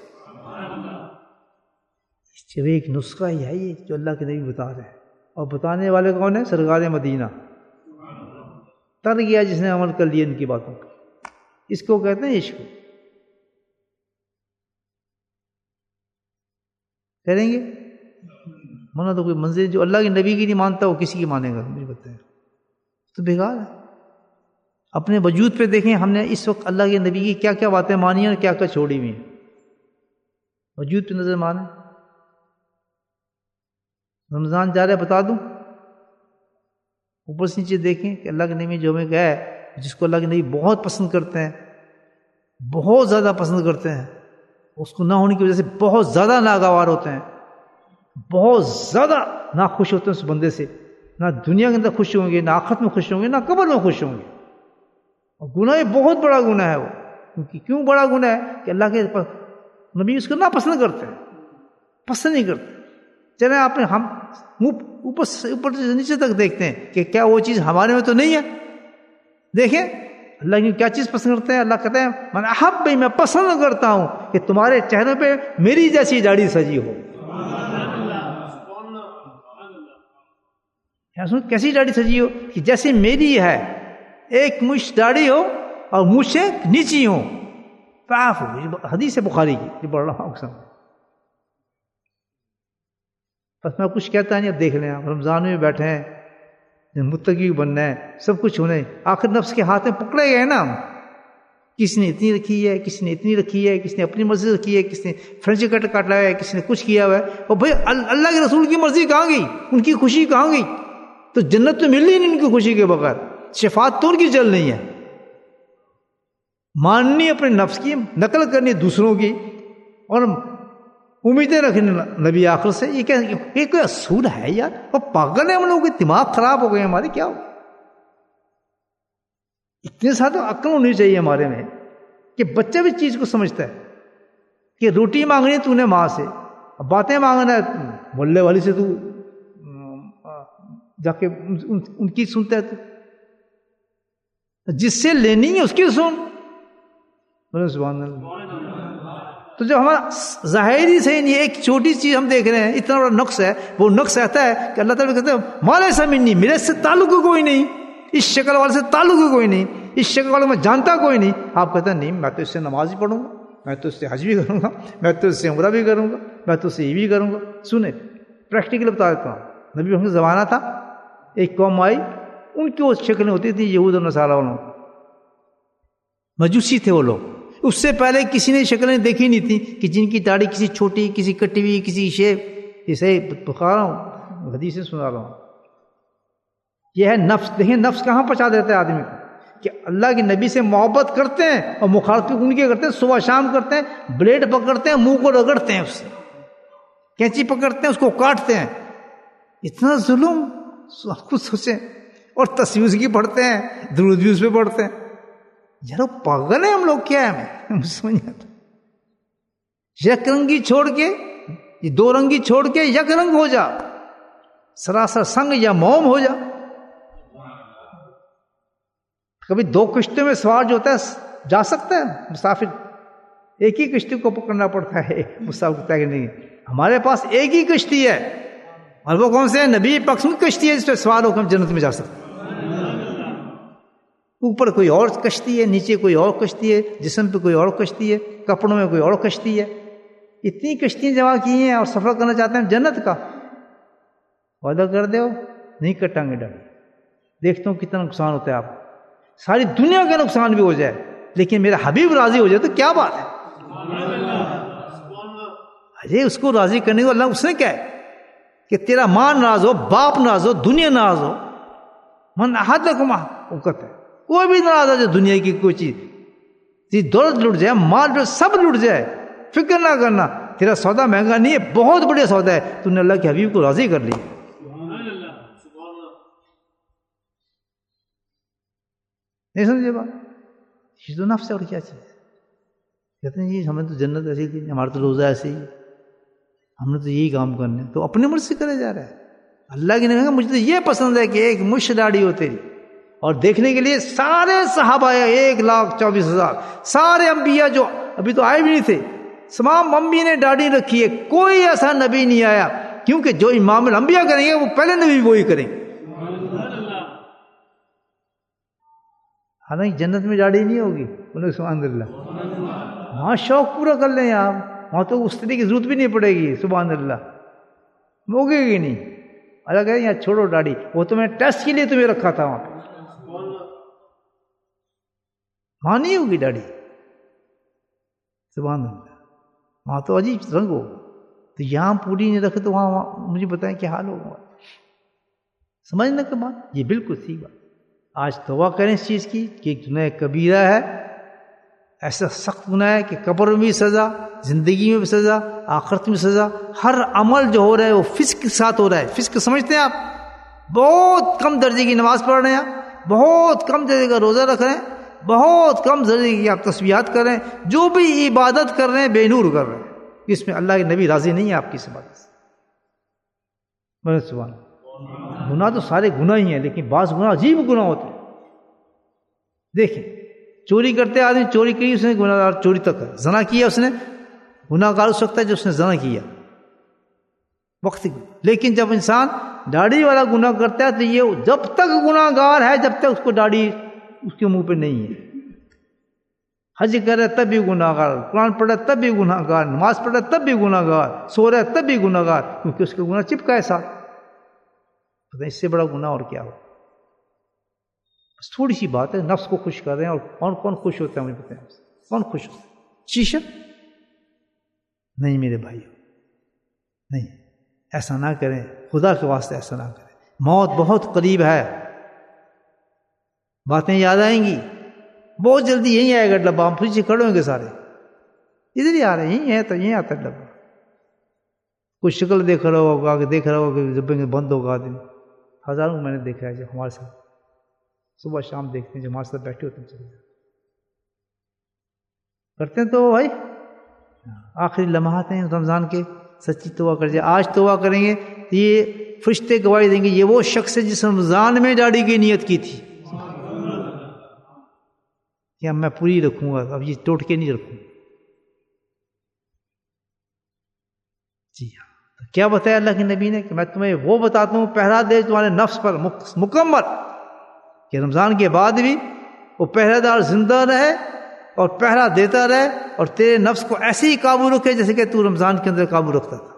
جب ایک نسخہ ہی ہے یہ جو اللہ کے نبی بتا رہے ہیں، اور بتانے والے کون ہیں؟ سرکار مدینہ. تر گیا جس نے عمل کر لیا ان کی باتوں کا. اس کو کہتے ہیں عشق. کریں گے مانا تو کوئی منزل جو اللہ کے نبی کی نہیں مانتا وہ کسی کی مانے گا؟ مجھے بتائیں، تو بیکار ہے. اپنے وجود پہ دیکھیں ہم نے اس وقت اللہ کے نبی کی کیا کیا باتیں مانی اور کیا کیا چھوڑی ہوئی ہیں. وجود پہ نظر مانے. رمضان جا رہا ہے بتا دوں، اوپر سے نیچے دیکھیں کہ اللہ کے نبی جو ہمیں کہا ہے، جس کو اللہ کے نبی بہت پسند کرتے ہیں، بہت زیادہ پسند کرتے ہیں، اس کو نہ ہونے کی وجہ سے بہت زیادہ ناگوار ہوتے ہیں، بہت زیادہ ناخوش ہوتے ہیں اس بندے سے. نہ دنیا کے اندر خوش ہوں گے، نہ آخرت میں خوش ہوں گے، نہ قبر میں خوش ہوں گے. اور گناہ یہ بہت بڑا گناہ ہے وہ. کیونکہ کیوں بڑا گناہ ہے کہ اللہ کے نبی اس کو نہ پسند کرتے ہیں، پسند نہیں کرتے. چلے آپ نے ہم اوپر سے اوپر سے نیچے تک دیکھتے ہیں کہ کیا وہ چیز ہمارے میں تو نہیں ہے. دیکھیں اللہ کی کیا چیز پسند کرتے ہیں. اللہ کہتے ہیں من احب، میں پسند کرتا ہوں کہ تمہارے چہرے پہ میری جیسی داڑھی سجی ہو. کیسی داڑھی سجی ہو؟ کہ جیسے میری ہے، ایک مچھ داڑھی ہو اور مچھیں نیچی ہوں. پاف ہو. حدیث بخاری کی یہ بڑھ رہا ہوں. بس میں کچھ کہتا نہیں. اب دیکھ لیں آپ رمضان میں بیٹھے ہیں، متقی بننا ہے، سب کچھ ہونا ہے. آخر نفس کے ہاتھ میں پکڑے گئے نا ہم کسی نے اتنی رکھی ہے, کسی نے اتنی رکھی ہے, کسی نے اپنی مرضی رکھی ہے, کسی نے فرینچ کٹ کاٹ لایا ہے, کسی نے کچھ کیا ہوا ہے. اور بھائی اللہ کے رسول کی مرضی کہاں گئی, ان کی خوشی کہاں گئی؟ تو جنت تو مل ہی نہیں ان کی خوشی کے بغیر, شفاعت تو ان کی چل نہیں ہے. ماننی اپنے نفس کی, نقل کرنی دوسروں کی, اور امیدیں رکھنے نبی آخر سے. یہ کیا یہ کوئی اصول ہے یار؟ اور پاگل ہے ہم لوگوں کے, دماغ خراب ہو گئے ہمارے. کیا ہو اتنے ساتھ عقل ہونی چاہیے ہمارے میں کہ بچہ بھی چیز کو سمجھتا ہے کہ روٹی مانگنی تو نے ماں سے, باتیں مانگنا ہے محلے والی سے, تو جا کے ان کی سنتا ہے, تو جس سے لینی ہے اس کی سن. سبحان اللہ. تو جب ہمارا ظاہری سے نہیں, ایک چھوٹی چیز ہم دیکھ رہے ہیں, اتنا بڑا نقص ہے, وہ نقص ایسا ہے کہ اللہ تعالیٰ کہتے ہیں مالے سمنی, میرے سے تعلق کوئی نہیں, اس شکل والے سے تعلق کوئی نہیں, اس شکل والے میں جانتا کوئی نہیں. آپ کہتے ہیں نہیں, میں تو اس سے نماز بھی پڑھوں گا, میں تو اس سے حج بھی کروں گا, میں تو اس سے عمرہ بھی کروں گا, میں تو اس سے یہ بھی کروں گا. سنیں پریکٹیکل بتا دیتا ہوں. نبی محمد کا زمانہ تھا, ایک قوم آئی, ان کی وہ شکلیں ہوتی تھیں یہود اور نصارہ والوں, مجوسی تھے وہ لوگ. اس سے پہلے کسی نے شکلیں دیکھی نہیں تھی کہ جن کی داڑھی کسی چھوٹی, کسی کٹی ہوئی, کسی شیپ. اسے بخا رہا ہوں, حدیثیں سنا رہا ہوں. یہ ہے نفس. دیکھیں نفس کہاں پہنچا دیتا ہے آدمی کو, کہ اللہ کے نبی سے محبت کرتے ہیں اور مخالفت ان کے کرتے ہیں, صبح شام کرتے ہیں, بلیڈ پکڑتے ہیں, منہ کو رگڑتے ہیں, اس سے کینچی پکڑتے ہیں, اس کو کاٹتے ہیں. اتنا ظلم خود سوچیں. اور تصویر کی پڑھتے ہیں, درود بھی اس پہ پڑھتے ہیں. یار پاگل ہے ہم لوگ, کیا ہے ہمیں سمجھ آتا. یک رنگی چھوڑ کے, یہ دو رنگی چھوڑ کے یک رنگ ہو جا, سراسر سنگ یا موم ہو جا. کبھی دو کشتیوں میں سوار جو ہوتا ہے جا سکتا ہے مسافر, ایک ہی کشتی کو پکڑنا پڑتا ہے مسافر طے کرنے کی. ہمارے پاس ایک ہی کشتی ہے, اور وہ کون سے ہے؟ نبی پاک کی کشتی ہے, جس پہ سوار ہو کے ہم جنت میں جا سکتے ہیں. اوپر کوئی اور کشتی ہے, نیچے کوئی اور کشتی ہے, جسم پہ کوئی اور کشتی ہے, کپڑوں میں کوئی اور کشتی ہے. اتنی کشتیاں جمع کی ہیں اور سفر کرنا چاہتے ہیں جنت کا. وعدہ کر دو نہیں کٹیں گے ڈر. دیکھتا ہوں کتنا نقصان ہوتا ہے آپ. ساری دنیا کا نقصان بھی ہو جائے لیکن میرا حبیب راضی ہو جائے تو کیا بات ہے. ارے اس کو راضی کرنے کو اللہ اس نے کیا ہے کہ تیرا ماں ناراض ہو, باپ ناراض ہو, دنیا ناراض ہو, من حد کما اوقت ہے. کوئی بھی ناراض ہو جائے دنیا کی کوئی چیز, تیری دولت لٹ جائے, مال جو سب لٹ جائے, فکر نہ کرنا, تیرا سودا مہنگا نہیں ہے, بہت بڑے سودا ہے, تو نے اللہ کے حبیب کو راضی کر لی. نہیں سمجھے بات؟ یہ تو نفس ہے اور کیا چیز. کہتے ہیں جی ہمیں تو جنت ایسی تھی, ہمارا تو روزہ ایسے ہی, ہم نے تو یہی کام کرنے, تو اپنی مرضی سے کرے جا رہا ہے. اللہ کی نے کہا مجھے تو یہ پسند ہے کہ ایک مشت داڑھی ہو تیری, اور دیکھنے کے لیے سارے صحابہ آئے, ایک لاکھ چوبیس ہزار سارے انبیاء جو ابھی تو آئے بھی نہیں تھے, تمام انبیاء نے داڑھی رکھی ہے. کوئی ایسا نبی نہیں آیا, کیونکہ جو امام الانبیاء کریں گے وہ پہلے نبی وہی کریں. حالانکہ جنت میں داڑھی نہیں ہوگی, بولے سبحان اللہ. وہاں شوق پورا کر لیں آپ, وہاں تو اس طرح کی ضرورت بھی نہیں پڑے گی. سبحان اللہ, ہوگے گی نہیں. اللہ کہہ یہاں چھوڑو داڑھی, وہ تو میں ٹیسٹ کے لیے تمہیں رکھا تھا وہاں پہ, وہاں نہیں ہوگی داڑھی. سبحان اللہ, وہاں تو عجیب رنگ ہو. تو یہاں پوری نہیں رکھے تو وہاں مجھے بتائیں کیا حال ہوگا. سمجھنے کے بعد یہ بالکل سی بات. آج توبہ کریں اس چیز کی کہ ایک گناہ کبیرہ ہے, ایسا سخت گناہ ہے کہ قبر میں بھی سزا, زندگی میں بھی سزا, آخرت میں سزا. ہر عمل جو ہو رہا ہے وہ فسق کے ساتھ ہو رہا ہے. فسق سمجھتے ہیں آپ؟ بہت کم درجے کی نماز پڑھ رہے ہیں, بہت کم درجے کا روزہ رکھ رہے ہیں, بہت کم درجے کی آپ تسبیحات کر رہے ہیں, جو بھی عبادت کر رہے ہیں بے نور کر رہے ہیں. اس میں اللہ کے نبی راضی نہیں ہے آپ کی اس عبادت سے. بڑے سبحان. گناہ تو سارے گناہ ہی ہیں, لیکن بعض گناہ عجیب گناہ ہوتے ہیں. دیکھیں چوری کرتے آدمی, چوری کی اس نے گناہ گار چوری تک ہے, زنا کیا اس نے گناہ گار ہو سکتا ہے جو اس نے زنا کیا وقت. لیکن جب انسان داڑھی والا گناہ کرتا ہے تو یہ جب تک گناہ گار ہے جب تک اس کو داڑھی اس کے منہ پہ نہیں ہے. حج کرے تب بھی گناہ گار, قرآن پڑھے تب بھی گناہ گار, نماز پڑھے تب بھی گناہ گار, سو رہے تب بھی گناہ گار, کیونکہ اس کا گناہ چپکا ہے ساتھ. پتہ اس سے بڑا گناہ اور کیا ہو. بس تھوڑی سی بات ہے، نفس کو خوش کر رہے ہیں. اور کون کون خوش ہوتا ہے مجھے بتائیں، کون خوش ہوتا ہے؟ شیشہ نہیں میرے بھائیو، نہیں، ایسا نہ کریں، خدا کے واسطے ایسا نہ کریں. موت بہت قریب ہے، باتیں یاد آئیں گی بہت جلدی. یہیں آئے گا ڈبہ، ہم پیچھے کھڑے ہوں گے سارے، ادھر ہی آ رہے ہیں، یہیں ہے تو یہیں آتا ہے ڈبہ. کوئی شکل دیکھ رہا ہوگا کہ دیکھ رہا ہوگا کہ جب بند ہوگا آدمی. ہزاروں میں نے دیکھا ہے جو ہمارے ساتھ صبح شام دیکھتے ہیں، جو ہمارے ساتھ بیٹھے ہوتے ہیں چلے کرتے ہیں. تو بھائی آخری لمحات ہیں رمضان کے، سچی توبہ کر جائے. آج توبہ کریں گے تو یہ فرشتے گواہی دیں گے یہ وہ شخص ہے جس رمضان میں داڑھی کی نیت کی تھی کہ اب میں پوری رکھوں گا، اب یہ ٹوٹ کے نہیں رکھوں. جی ہاں، تو کیا بتایا اللہ کے نبی نے کہ میں تمہیں وہ بتاتا ہوں پہرا دے تمہارے نفس پر مکمل، کہ رمضان کے بعد بھی وہ پہرا دار زندہ رہے اور پہرا دیتا رہے، اور تیرے نفس کو ایسے ہی قابو رکھے جیسے کہ تو رمضان کے اندر قابو رکھتا تھا.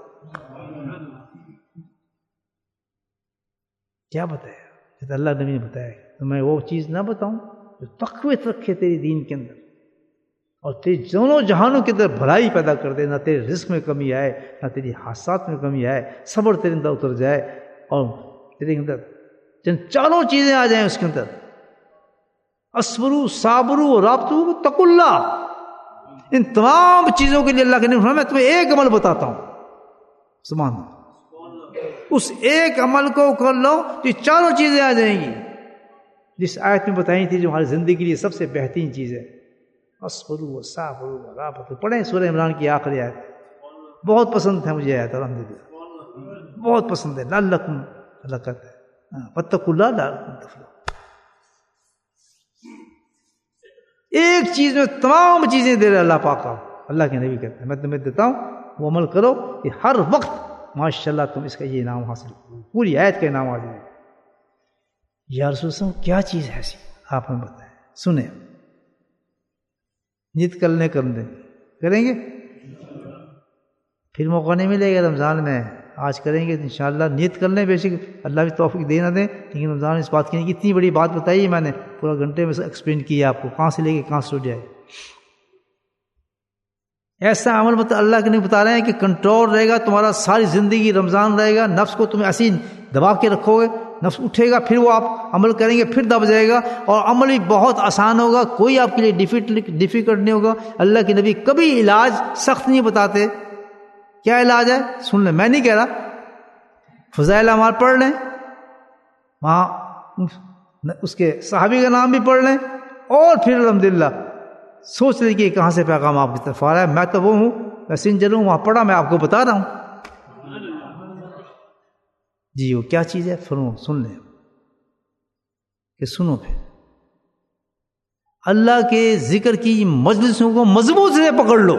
کیا بتایا؟ کہ اللہ نبی نے بتایا تو میں وہ چیز نہ بتاؤں جو تقویت رکھے تیری دین کے اندر اور تیری دونوں جہانوں کے اندر بھلائی پیدا کر دے، نہ تیرے رزق میں کمی آئے، نہ تیری حادثات میں کمی آئے، صبر تیرے اندر اتر جائے، اور تیرے اندر جن چاروں چیزیں آ جائیں اس کے اندر، اصبرو، صابرو، رابطو، تقوا اللہ. ان تمام چیزوں کے لیے اللہ کے نبی فرمایا میں تمہیں ایک عمل بتاتا ہوں. سبحان اللہ. اس ایک عمل کو کر لو تو یہ چاروں چیزیں آ جائیں گی جس آیت میں بتائی تھی، جو ہماری زندگی کے لیے سب سے بہترین چیز ہے. اصبروا صابروا رابطوا. پڑھیں سورہ عمران کی آخری آیت، بہت پسند ہے مجھے آیت، الحمدللہ بہت پسند ہے. لعلکم، اللہ کہتا ہے واتقوا اللہ لعلکم تفلحون. ایک چیز میں تمام چیزیں دے رہے اللہ پاک کا. اللہ کے نبی کہتے ہیں میں تمہیں دیتا ہوں وہ عمل کرو کہ ہر وقت ماشاءاللہ تم اس کا یہ انعام حاصل کرو. پوری آیت کا انعام آ جائے. یا رسول اللہ کیا چیز ہے ایسی؟ آپ نے بتایا. سنیں، نیت کرنے کرنے کریں گے، پھر موقع نہیں ملے گا رمضان میں. آج کریں گے انشاءاللہ. نیت کر لیں، بے شک اللہ بھی توفیق دے نہ دیں، لیکن رمضان اس بات کی نہیں. اتنی بڑی بات بتائی میں نے، پورا گھنٹے میں ایکسپلین کیا آپ کو، کہاں سے لے کے کہاں سے اٹھ جائے. ایسا عمل بتا اللہ کے نہیں بتا رہے ہیں کہ کنٹرول رہے گا تمہارا ساری زندگی. رمضان رہے گا، نفس کو تم ایسی دبا کے رکھو گے، نفس اٹھے گا، پھر وہ آپ عمل کریں گے، پھر دب جائے گا، اور عمل بھی بہت آسان ہوگا، کوئی آپ کے لیے ڈیفیکلٹ نہیں ہوگا. اللہ کے نبی کبھی علاج سخت نہیں بتاتے. کیا علاج ہے سن لیں، میں نہیں کہہ رہا، فضائل اعمال پڑھ لیں، وہاں اس کے صحابی کا نام بھی پڑھ لیں، اور پھر الحمدللہ سوچ لیں کہ کہاں سے پیغام آپ کی طرف آ رہا ہے. میں تو وہ ہوں میسنجر ہوں، وہاں پڑھا، میں آپ کو بتا رہا ہوں. جی وہ کیا چیز ہے سنو، سن لیں کہ سنو. پھر اللہ کے ذکر کی مجلسوں کو مضبوط سے پکڑ لو.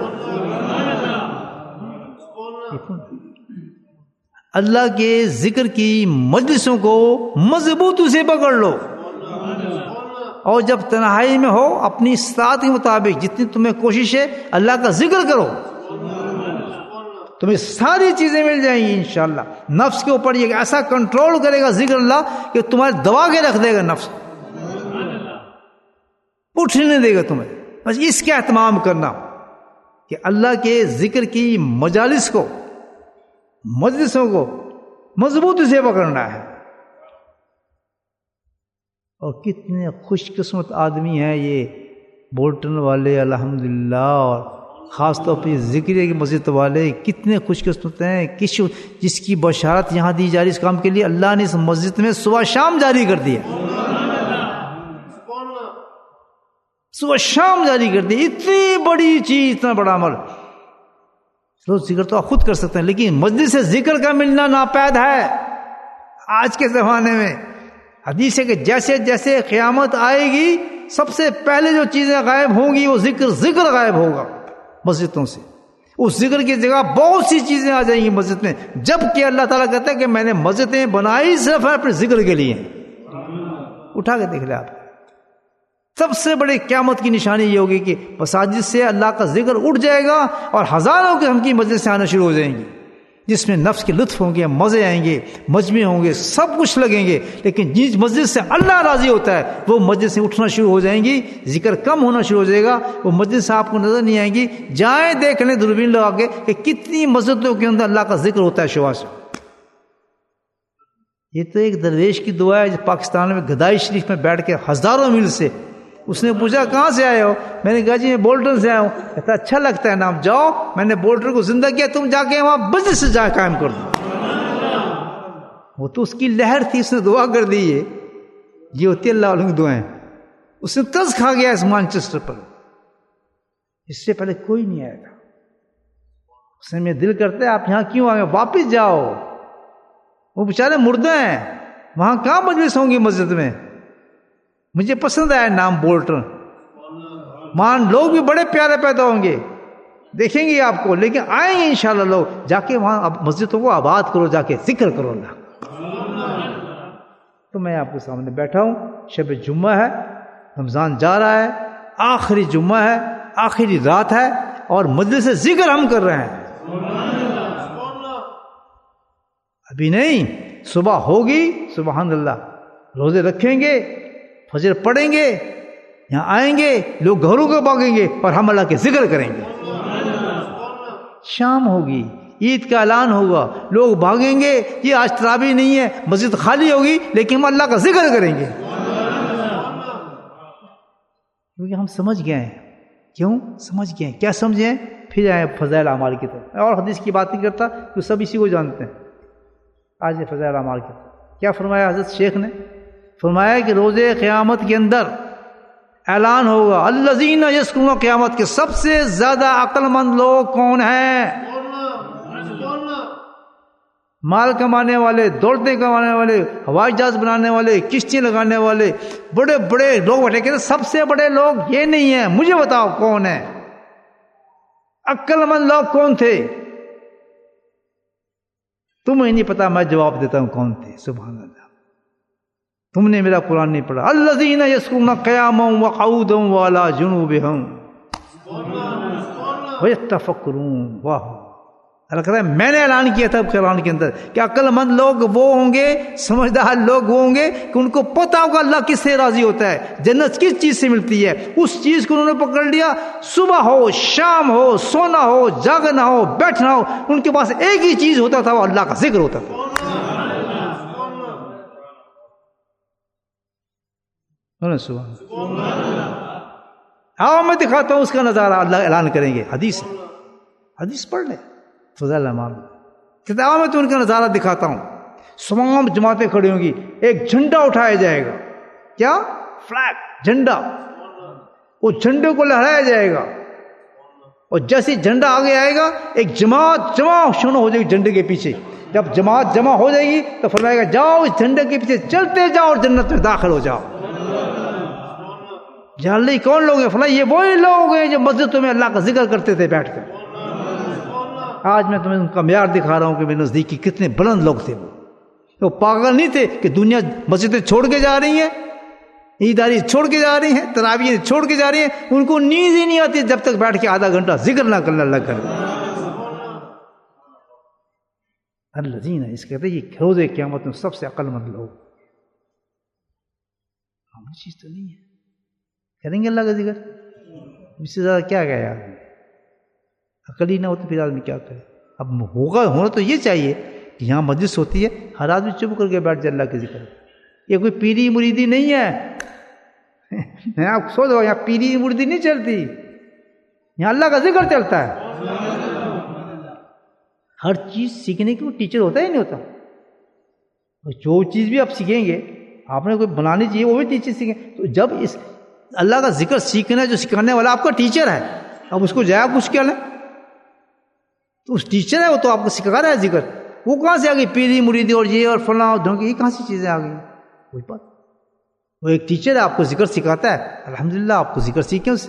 اللہ کے ذکر کی مجلسوں کو مضبوط سے پکڑ لو، اور جب تنہائی میں ہو اپنی استطاعت کے مطابق جتنی تمہیں کوشش ہے اللہ کا ذکر کرو، تمہیں ساری چیزیں مل جائیں گی انشاءاللہ. نفس کے اوپر یہ ایسا کنٹرول کرے گا ذکر اللہ کہ تمہارے دبا کے رکھ دے گا. نفس اٹھنے دے گا تمہیں. بس اس کا اہتمام کرنا کہ اللہ کے ذکر کی مجالس کو، مجلسوں کو مضبوط سے پکڑنا ہے. اور کتنے خوش قسمت آدمی ہیں یہ بولٹن والے الحمدللہ، اور خاص طور پہ ذکر کی مسجد والے کتنے خوش قسمت ہیں. کس جس کی بشارت یہاں دی جا رہی اس کام کے لیے، اللہ نے اس مسجد میں صبح شام جاری کر دیا، صبح شام جاری کر دی. اتنی بڑی چیز، اتنا بڑا عمل. چلو ذکر تو آپ خود کر سکتے ہیں، لیکن مجلس سے ذکر کا ملنا ناپید ہے آج کے زمانے میں. حدیث ہے کہ جیسے جیسے قیامت آئے گی سب سے پہلے جو چیزیں غائب ہوں گی وہ ذکر ذکر غائب ہوگا مسجدوں سے. اس ذکر کی جگہ بہت سی چیزیں آ جائیں گی مسجد میں، جبکہ اللہ تعالیٰ کہتا ہے کہ میں نے مسجدیں بنائی صرف اپنے ذکر کے لیے. اٹھا کے دیکھ لیں آپ. سب سے بڑی قیامت کی نشانی یہ ہوگی کہ مساجد سے اللہ کا ذکر اٹھ جائے گا اور ہزاروں قسم کی مسجد سے آنا شروع ہو جائیں گی. جس میں نفس کے لطف ہوں گے، مزے آئیں گے، مجمع ہوں گے، سب کچھ لگیں گے، لیکن جس مسجد سے اللہ راضی ہوتا ہے وہ مسجد سے اٹھنا شروع ہو جائیں گی، ذکر کم ہونا شروع ہو جائے گا، وہ مسجد سے آپ کو نظر نہیں آئیں گی۔ جائیں دیکھ لیں دوربین لگا کے کہ کتنی مسجدوں کے اندر اللہ کا ذکر ہوتا ہے شبہ سے۔ یہ تو ایک درویش کی دعا ہے جو پاکستان میں گدائی شریف میں بیٹھ کے ہزاروں میل سے، اس نے پوچھا کہاں سے آئے ہو؟ میں نے کہا جی میں بولٹن سے آیا ہوں۔ کہتا اچھا لگتا ہے نام، جاؤ میں نے بولٹن کو زندہ کیا، تم جا کے وہاں بزنس سے جا قائم کر دو۔ وہ تو اس کی لہر تھی، اس نے دعا کر دی۔ ہے یہ ہوتی ہے اللہ والوں کی دعائیں۔ اس نے ترس کھا گیا اس مانچسٹر پر، اس سے پہلے کوئی نہیں آیا تھا۔ اس نے میں دل کرتا ہے آپ یہاں کیوں آئے، واپس جاؤ، وہ بیچارے مردہ ہیں، وہاں کہاں مجلس ہوں گی مسجد میں۔ مجھے پسند آیا نام بولٹن، وہاں لوگ بھی بڑے پیارے پیدا ہوں گے، دیکھیں گے آپ کو، لیکن آئیں گے انشاءاللہ لوگ۔ جا کے وہاں مسجدوں کو آباد کرو، جا کے ذکر کرو اللہ۔ تو میں آپ کے سامنے بیٹھا ہوں، شب جمعہ ہے، رمضان جا رہا ہے، آخری جمعہ ہے، آخری رات ہے، اور مجلس سے ذکر ہم کر رہے ہیں۔ ابھی نہیں، صبح ہوگی، سبحان اللہ، روزے رکھیں گے، فجر پڑھیں گے، یہاں آئیں گے، لوگ گھروں کو بھاگیں گے اور ہم اللہ کے ذکر کریں گے۔ شام ہوگی، عید کا اعلان ہوگا، لوگ بھاگیں گے، یہ آج تراویح نہیں ہے، مسجد خالی ہوگی، لیکن ہم اللہ کا ذکر کریں گے، کیونکہ ہم سمجھ گئے ہیں۔ کیوں سمجھ گئے ہیں؟ کیا سمجھے ہیں؟ پھر آئے فضائل اعمال کی طرف۔ اور حدیث کی بات نہیں کرتا، تو سب اسی کو جانتے ہیں۔ آج یہ فضائل اعمال کی طرف کیا فرمایا حضرت شیخ نے؟ فرمایا کہ روز قیامت کے اندر اعلان ہوگا، الذین یذکرون، قیامت کے سب سے زیادہ عقل مند لوگ کون ہیں؟ مال کمانے والے، دولتیں کمانے والے، ہوائی جہاز بنانے والے، کشتی لگانے والے، بڑے بڑے لوگ بیٹھے کہتے سب سے بڑے لوگ یہ نہیں ہیں، مجھے بتاؤ کون ہے؟ عقل مند لوگ کون تھے؟ تمہیں نہیں پتا، میں جواب دیتا ہوں کون تھے۔ سبحان اللہ، تم نے میرا قرآن نہیں پڑھا۔ الذین یذکرون قیاما وقعودا وعلی جنوبہم ویتفکرون۔ واہ، اللہ کہتا ہے میں نے اعلان کیا تھا قرآن کے اندر کہ عقل مند لوگ وہ ہوں گے، سمجھدار لوگ وہ ہوں گے کہ ان کو پتا ہوگا اللہ کس سے راضی ہوتا ہے، جنت کس چیز سے ملتی ہے، اس چیز کو انہوں نے پکڑ لیا۔ صبح ہو، شام ہو، سونا ہو، جاگنا ہو، بیٹھنا ہو، ان کے پاس ایک ہی چیز ہوتا تھا، وہ اللہ کا ذکر ہوتا تھا۔ آؤ میں دکھاتا ہوں اس کا نظارہ، اللہ اعلان کریں گے، حدیث ہے، حدیث پڑھ لیں فضائل اعمال، کتابوں میں تو ان کا نظارہ دکھاتا ہوں۔ تمام جماعتیں کھڑی ہوں گی، ایک جھنڈا اٹھایا جائے گا، کیا؟ فلیگ، جھنڈا، اس جھنڈے کو لہرایا جائے گا، اور جیسے جھنڈا آگے آئے گا ایک جماعت جمع شروع ہو جائے گی جھنڈے کے پیچھے۔ جب جماعت جمع ہو جائے گی تو فرمائے گا جاؤ اس جھنڈے کے پیچھے چلتے جاؤ اور جنت میں داخل ہو جاؤ۔ جان لی کون لوگ ہیں؟ فلاں یہ وہی لوگ ہیں جو مسجدوں میں اللہ کا ذکر کرتے تھے بیٹھ کر۔ آج میں تمہیں ان کا معیار دکھا رہا ہوں کہ میرے نزدیکی کتنے بلند لوگ تھے۔ وہ وہ پاگل نہیں تھے کہ دنیا مسجدیں چھوڑ کے جا رہی ہیں، عیداری چھوڑ کے جا رہی ہیں، تراویح چھوڑ کے جا رہی ہیں، ان کو نیند ہی نہیں آتی جب تک بیٹھ کے آدھا گھنٹہ ذکر نہ کرنا اللہ کر۔ الذین، اس کہتے ہیں یہ روز قیامت میں سب سے عقل مند لوگ، ہم چیز تو نہیں ہے، کریں گے اللہ کا ذکر، اس سے زیادہ کیا گیا آدمی؟ عقل ہی نہ ہو تو پھر آدمی کیا کرے؟ اب ہوگا ہونا تو یہ چاہیے کہ یہاں مجلس ہوتی ہے، ہر آدمی چپ کر کے بیٹھ جائے اللہ کے ذکر۔ یہ کوئی پیری مریدی نہیں ہے، آپ سوچ رہو یہاں پیری مریدی نہیں چلتی، یہاں اللہ کا ذکر چلتا ہے۔ ہر چیز سیکھنے کی وہ ٹیچر ہوتا ہی نہیں ہوتا، جو چیز بھی آپ سیکھیں گے آپ نے کوئی بنانی چاہیے وہ بھی ٹیچر سیکھیں۔ تو جب اس اللہ کا ذکر سیکھنا، جو سکھانے والا آپ کا ٹیچر ہے، اب اس کو جایا کچھ کیا لیں، تو اس ٹیچر ہے وہ تو آپ کو سکھا رہا ہے ذکر، وہ کہاں سے آ گئی پیری مریدی اور یہ اور فلاں اور ڈھونگی، یہ کہاں سی چیزیں آ گئی؟ کوئی بات، وہ ایک ٹیچر ہے آپ کو ذکر سکھاتا ہے، الحمدللہ آپ کو ذکر سیکھیں اس سے۔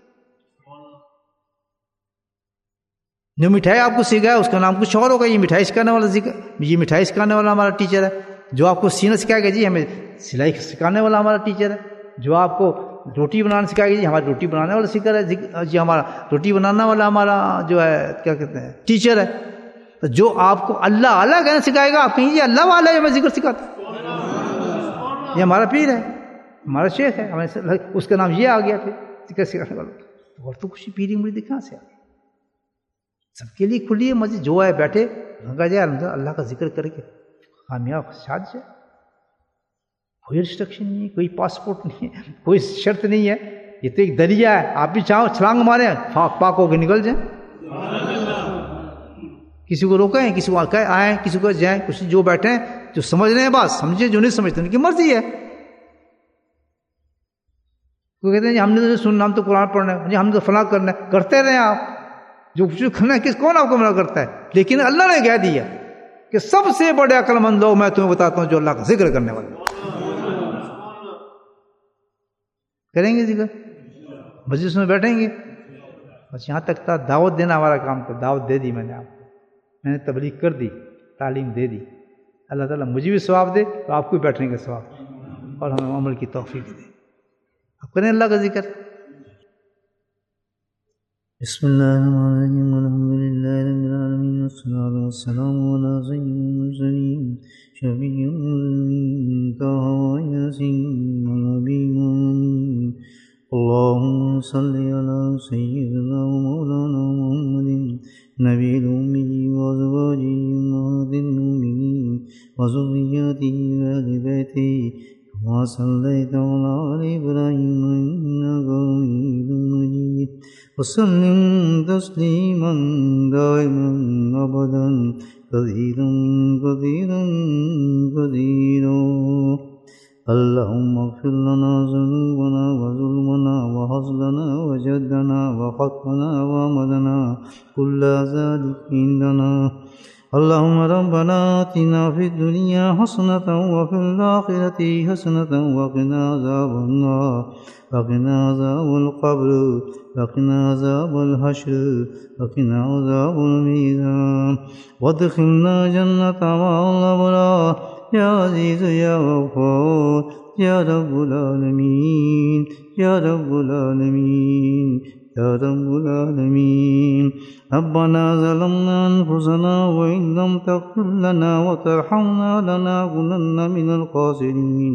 جو مٹھائی آپ کو سکھایا اس کا نام کچھ اور ہوگا، یہ مٹھائی سکھانے والا ذکر، یہ مٹھائی سکھانے والا ہمارا ٹیچر ہے۔ جو آپ کو سینا سکھائے گا جی ہمیں سلائی سکھانے والا ہمارا ٹیچر ہے۔ جو آپ کو روٹی بنانا سکھائے گا جی ہمارا روٹی بنانے والا سکھا ہے جی، ہمارا روٹی بنانا والا ہمارا جو ہے کیا کہتے ہیں ٹیچر ہے۔ तो जो आपको अल्लाह अल्लाह कहना सिखाएगा, आप कहिए अल्लाह वाला है, मैं जिक्र सिखाता, ये हमारा पीर है, हमारा शेख है, हमें उसका नाम ये आ गया, फिर जिक्र सिखाने वाला। तो और तो कुछ पीरी मुरीदी कहाँ से आ गई? सबके लिए खुली है मस्जिद, जो आए बैठे गंगा जाए अल्लाह का जिक्र करके कामयाब शाद जाए। कोई रिस्ट्रिक्शन नहीं है, कोई पासपोर्ट नहीं है, कोई शर्त नहीं है, ये तो एक दरिया है, आप भी चाहो छलांग मारे फाक पाक होकर निकल जाए, किसी को रोकें, किसी को कहे आए, किसी को जाए, कुछ जो बैठे हैं जो समझ रहे हैं बात समझे, जो नहीं समझते उनकी मर्जी है। वो कहते हैं हमने तो सुनना, हम तो कुरान पढ़ना है, हमने तो फलां करना है, करते रहे आप, जो कुछ करना है, किस कौन आपको मना करता है? लेकिन अल्लाह ने कह दिया कि सबसे बड़े अक्लमंद लोग मैं तुम्हें बताता हूं जो अल्लाह का जिक्र करने वाले। करेंगे जिक्र, मस्जिद में बैठेंगे, बस यहाँ तक था। दावत देना हमारा काम था, दावत दे दी मैंने आपको, मैंने तबलीग कर दी, तालीम दे दी। अल्लाह ताला मुझे भी सवाब दे तो आपको भी बैठने का सवाब और हमें अमल की तौफीक दे। अब करें अल्लाह का जिक्र। बिस्मिल्लाहिर्रहमानिर्रहीम, अल्हम्दुलिल्लाहि रब्बिल आलमीन, वस्सलातु वस्सलामु अला सय्यिदिल मुरसलीन, शफीउल मुज़निबीन, तहा यासीन व नबीन। अल्लाहुम्मा सल्लि अला सय्यिदिना व मौलाना मुहम्मदिन नबील उम्मी व अज़वाजिहि उम्महातिल मुमिनीन व ज़ुर्रिय्यतिहि व अहलि बैतिहि कमा सल्लैता अला आलि इब्राहीम इन्नका हमीदुम मजीद। व सल्लिम तस्लीमन दाइमन अबदन कसीरन कसीरन कसीरा। अल्लाहुम्मा इग़फिर लना ज़ुनूबना व ज़ुल्मना व हज़लना व जद्दना व ख़त्अना व अमदना कुल्ला ज़ालिका इंदना। अल्लाहुम्मा रब्बना आतिना फ़िद दुनिया हसनतन व फ़िल आख़िरति हसनतन व क़िना अज़ाबन नार व क़िना अज़ाबल क़ब्र व क़िना अज़ाबल हश्र व क़िना अज़ाबल मीज़ान वअदख़िलना जन्नत मअल अबरार या अज़ीज़ या गफ़्फ़ार या रब्बुल आलमीन या रब्बुल आलमीन या रब्बुल आलमीन। रब्बना ज़लमना अनफुसना व इन लम तग़फ़िर लना व तरहमना लनकुनन्ना मिनल ख़ासिरीन।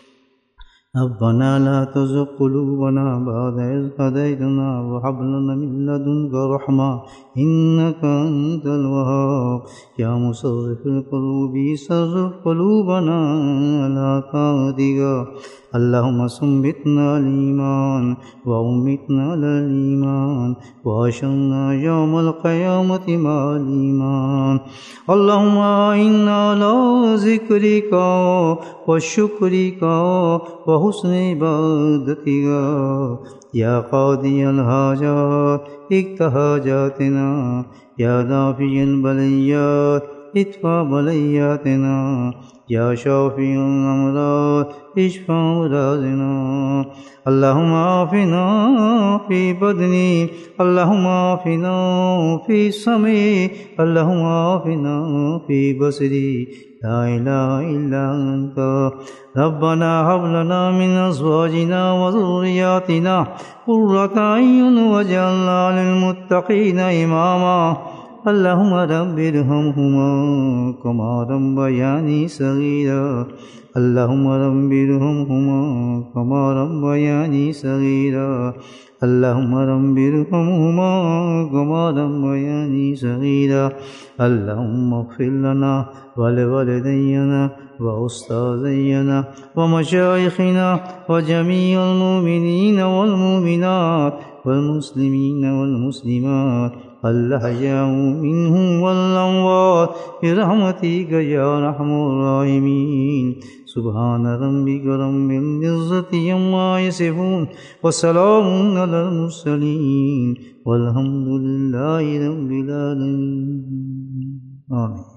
रब्बना ला तुज़िग़ क़ुलूबना बअद इज़ हदैतना व हब लना मिन लदुनका रहमा इन्नका अंतल वहाब। या मुसर्रिफ़िल क़ुलूबि सर्रिफ़ क़ुलूबना अला ताअतिका। अल्लाहुम्मा सब्बितना अल ईमान व अम्मितना अलल ईमान व अहशरना यौमल क़यामति मअल ईमान। अल्लाहुम्मा इन्ना अला ज़िक्रिका व शुक्रिका व हुस्नि इबादतिका। या क़ादियल हाजात इक़्ज़ि हाजातिना या दाफ़िअल बलिय्यात इदफ़अ बलिय्यातना या शाफ़िअल अमराज़ इशफ़अ अमराज़ना। अल्लाहुम्मा आफ़िना फ़ी बदनी अल्लाहुम्मा आफ़िना फ़ी समई अल्लाहुम्मा आफ़िना फ़ी बसरी ला इलाहा इल्ला अंता। रब्बना हब लना मिन अज़वाजिना व ज़ुर्रिय्यतिना क़ुर्रता अय्युन वजअलना लिलमुत्तक़ीना इमामा। अल्लाहुम्मा रब्बिरहमहुमा कमा रब्बयानी सगीरा। अल्लाहुम्मा रब्बिरहमहुमा कमा रब्बयानी सगीरा। अल्लाहुम्मा रब्बिरहमहुमा कमा रब्बयानी सगीरा। अल्लाहुम्मा इग़फ़िर लना व लिवालिदैना व उस्ताज़ैना व मशाइख़िना व जमीअल मुमिनीन वल मुमिनात वल मुस्लिमीन वल मुस्लिमात अल-अहयाउ मिनहुम वल अमवात बिरहमतिका या अरहमर राहिमीन। सुब्हान रब्बिका रब्बिल इज़्ज़ति अम्मा यसिफ़ून व सलामुन अलल मुरसलीन वल्हम्दुलिल्लाहि रब्बिल आलमीन। आमीन।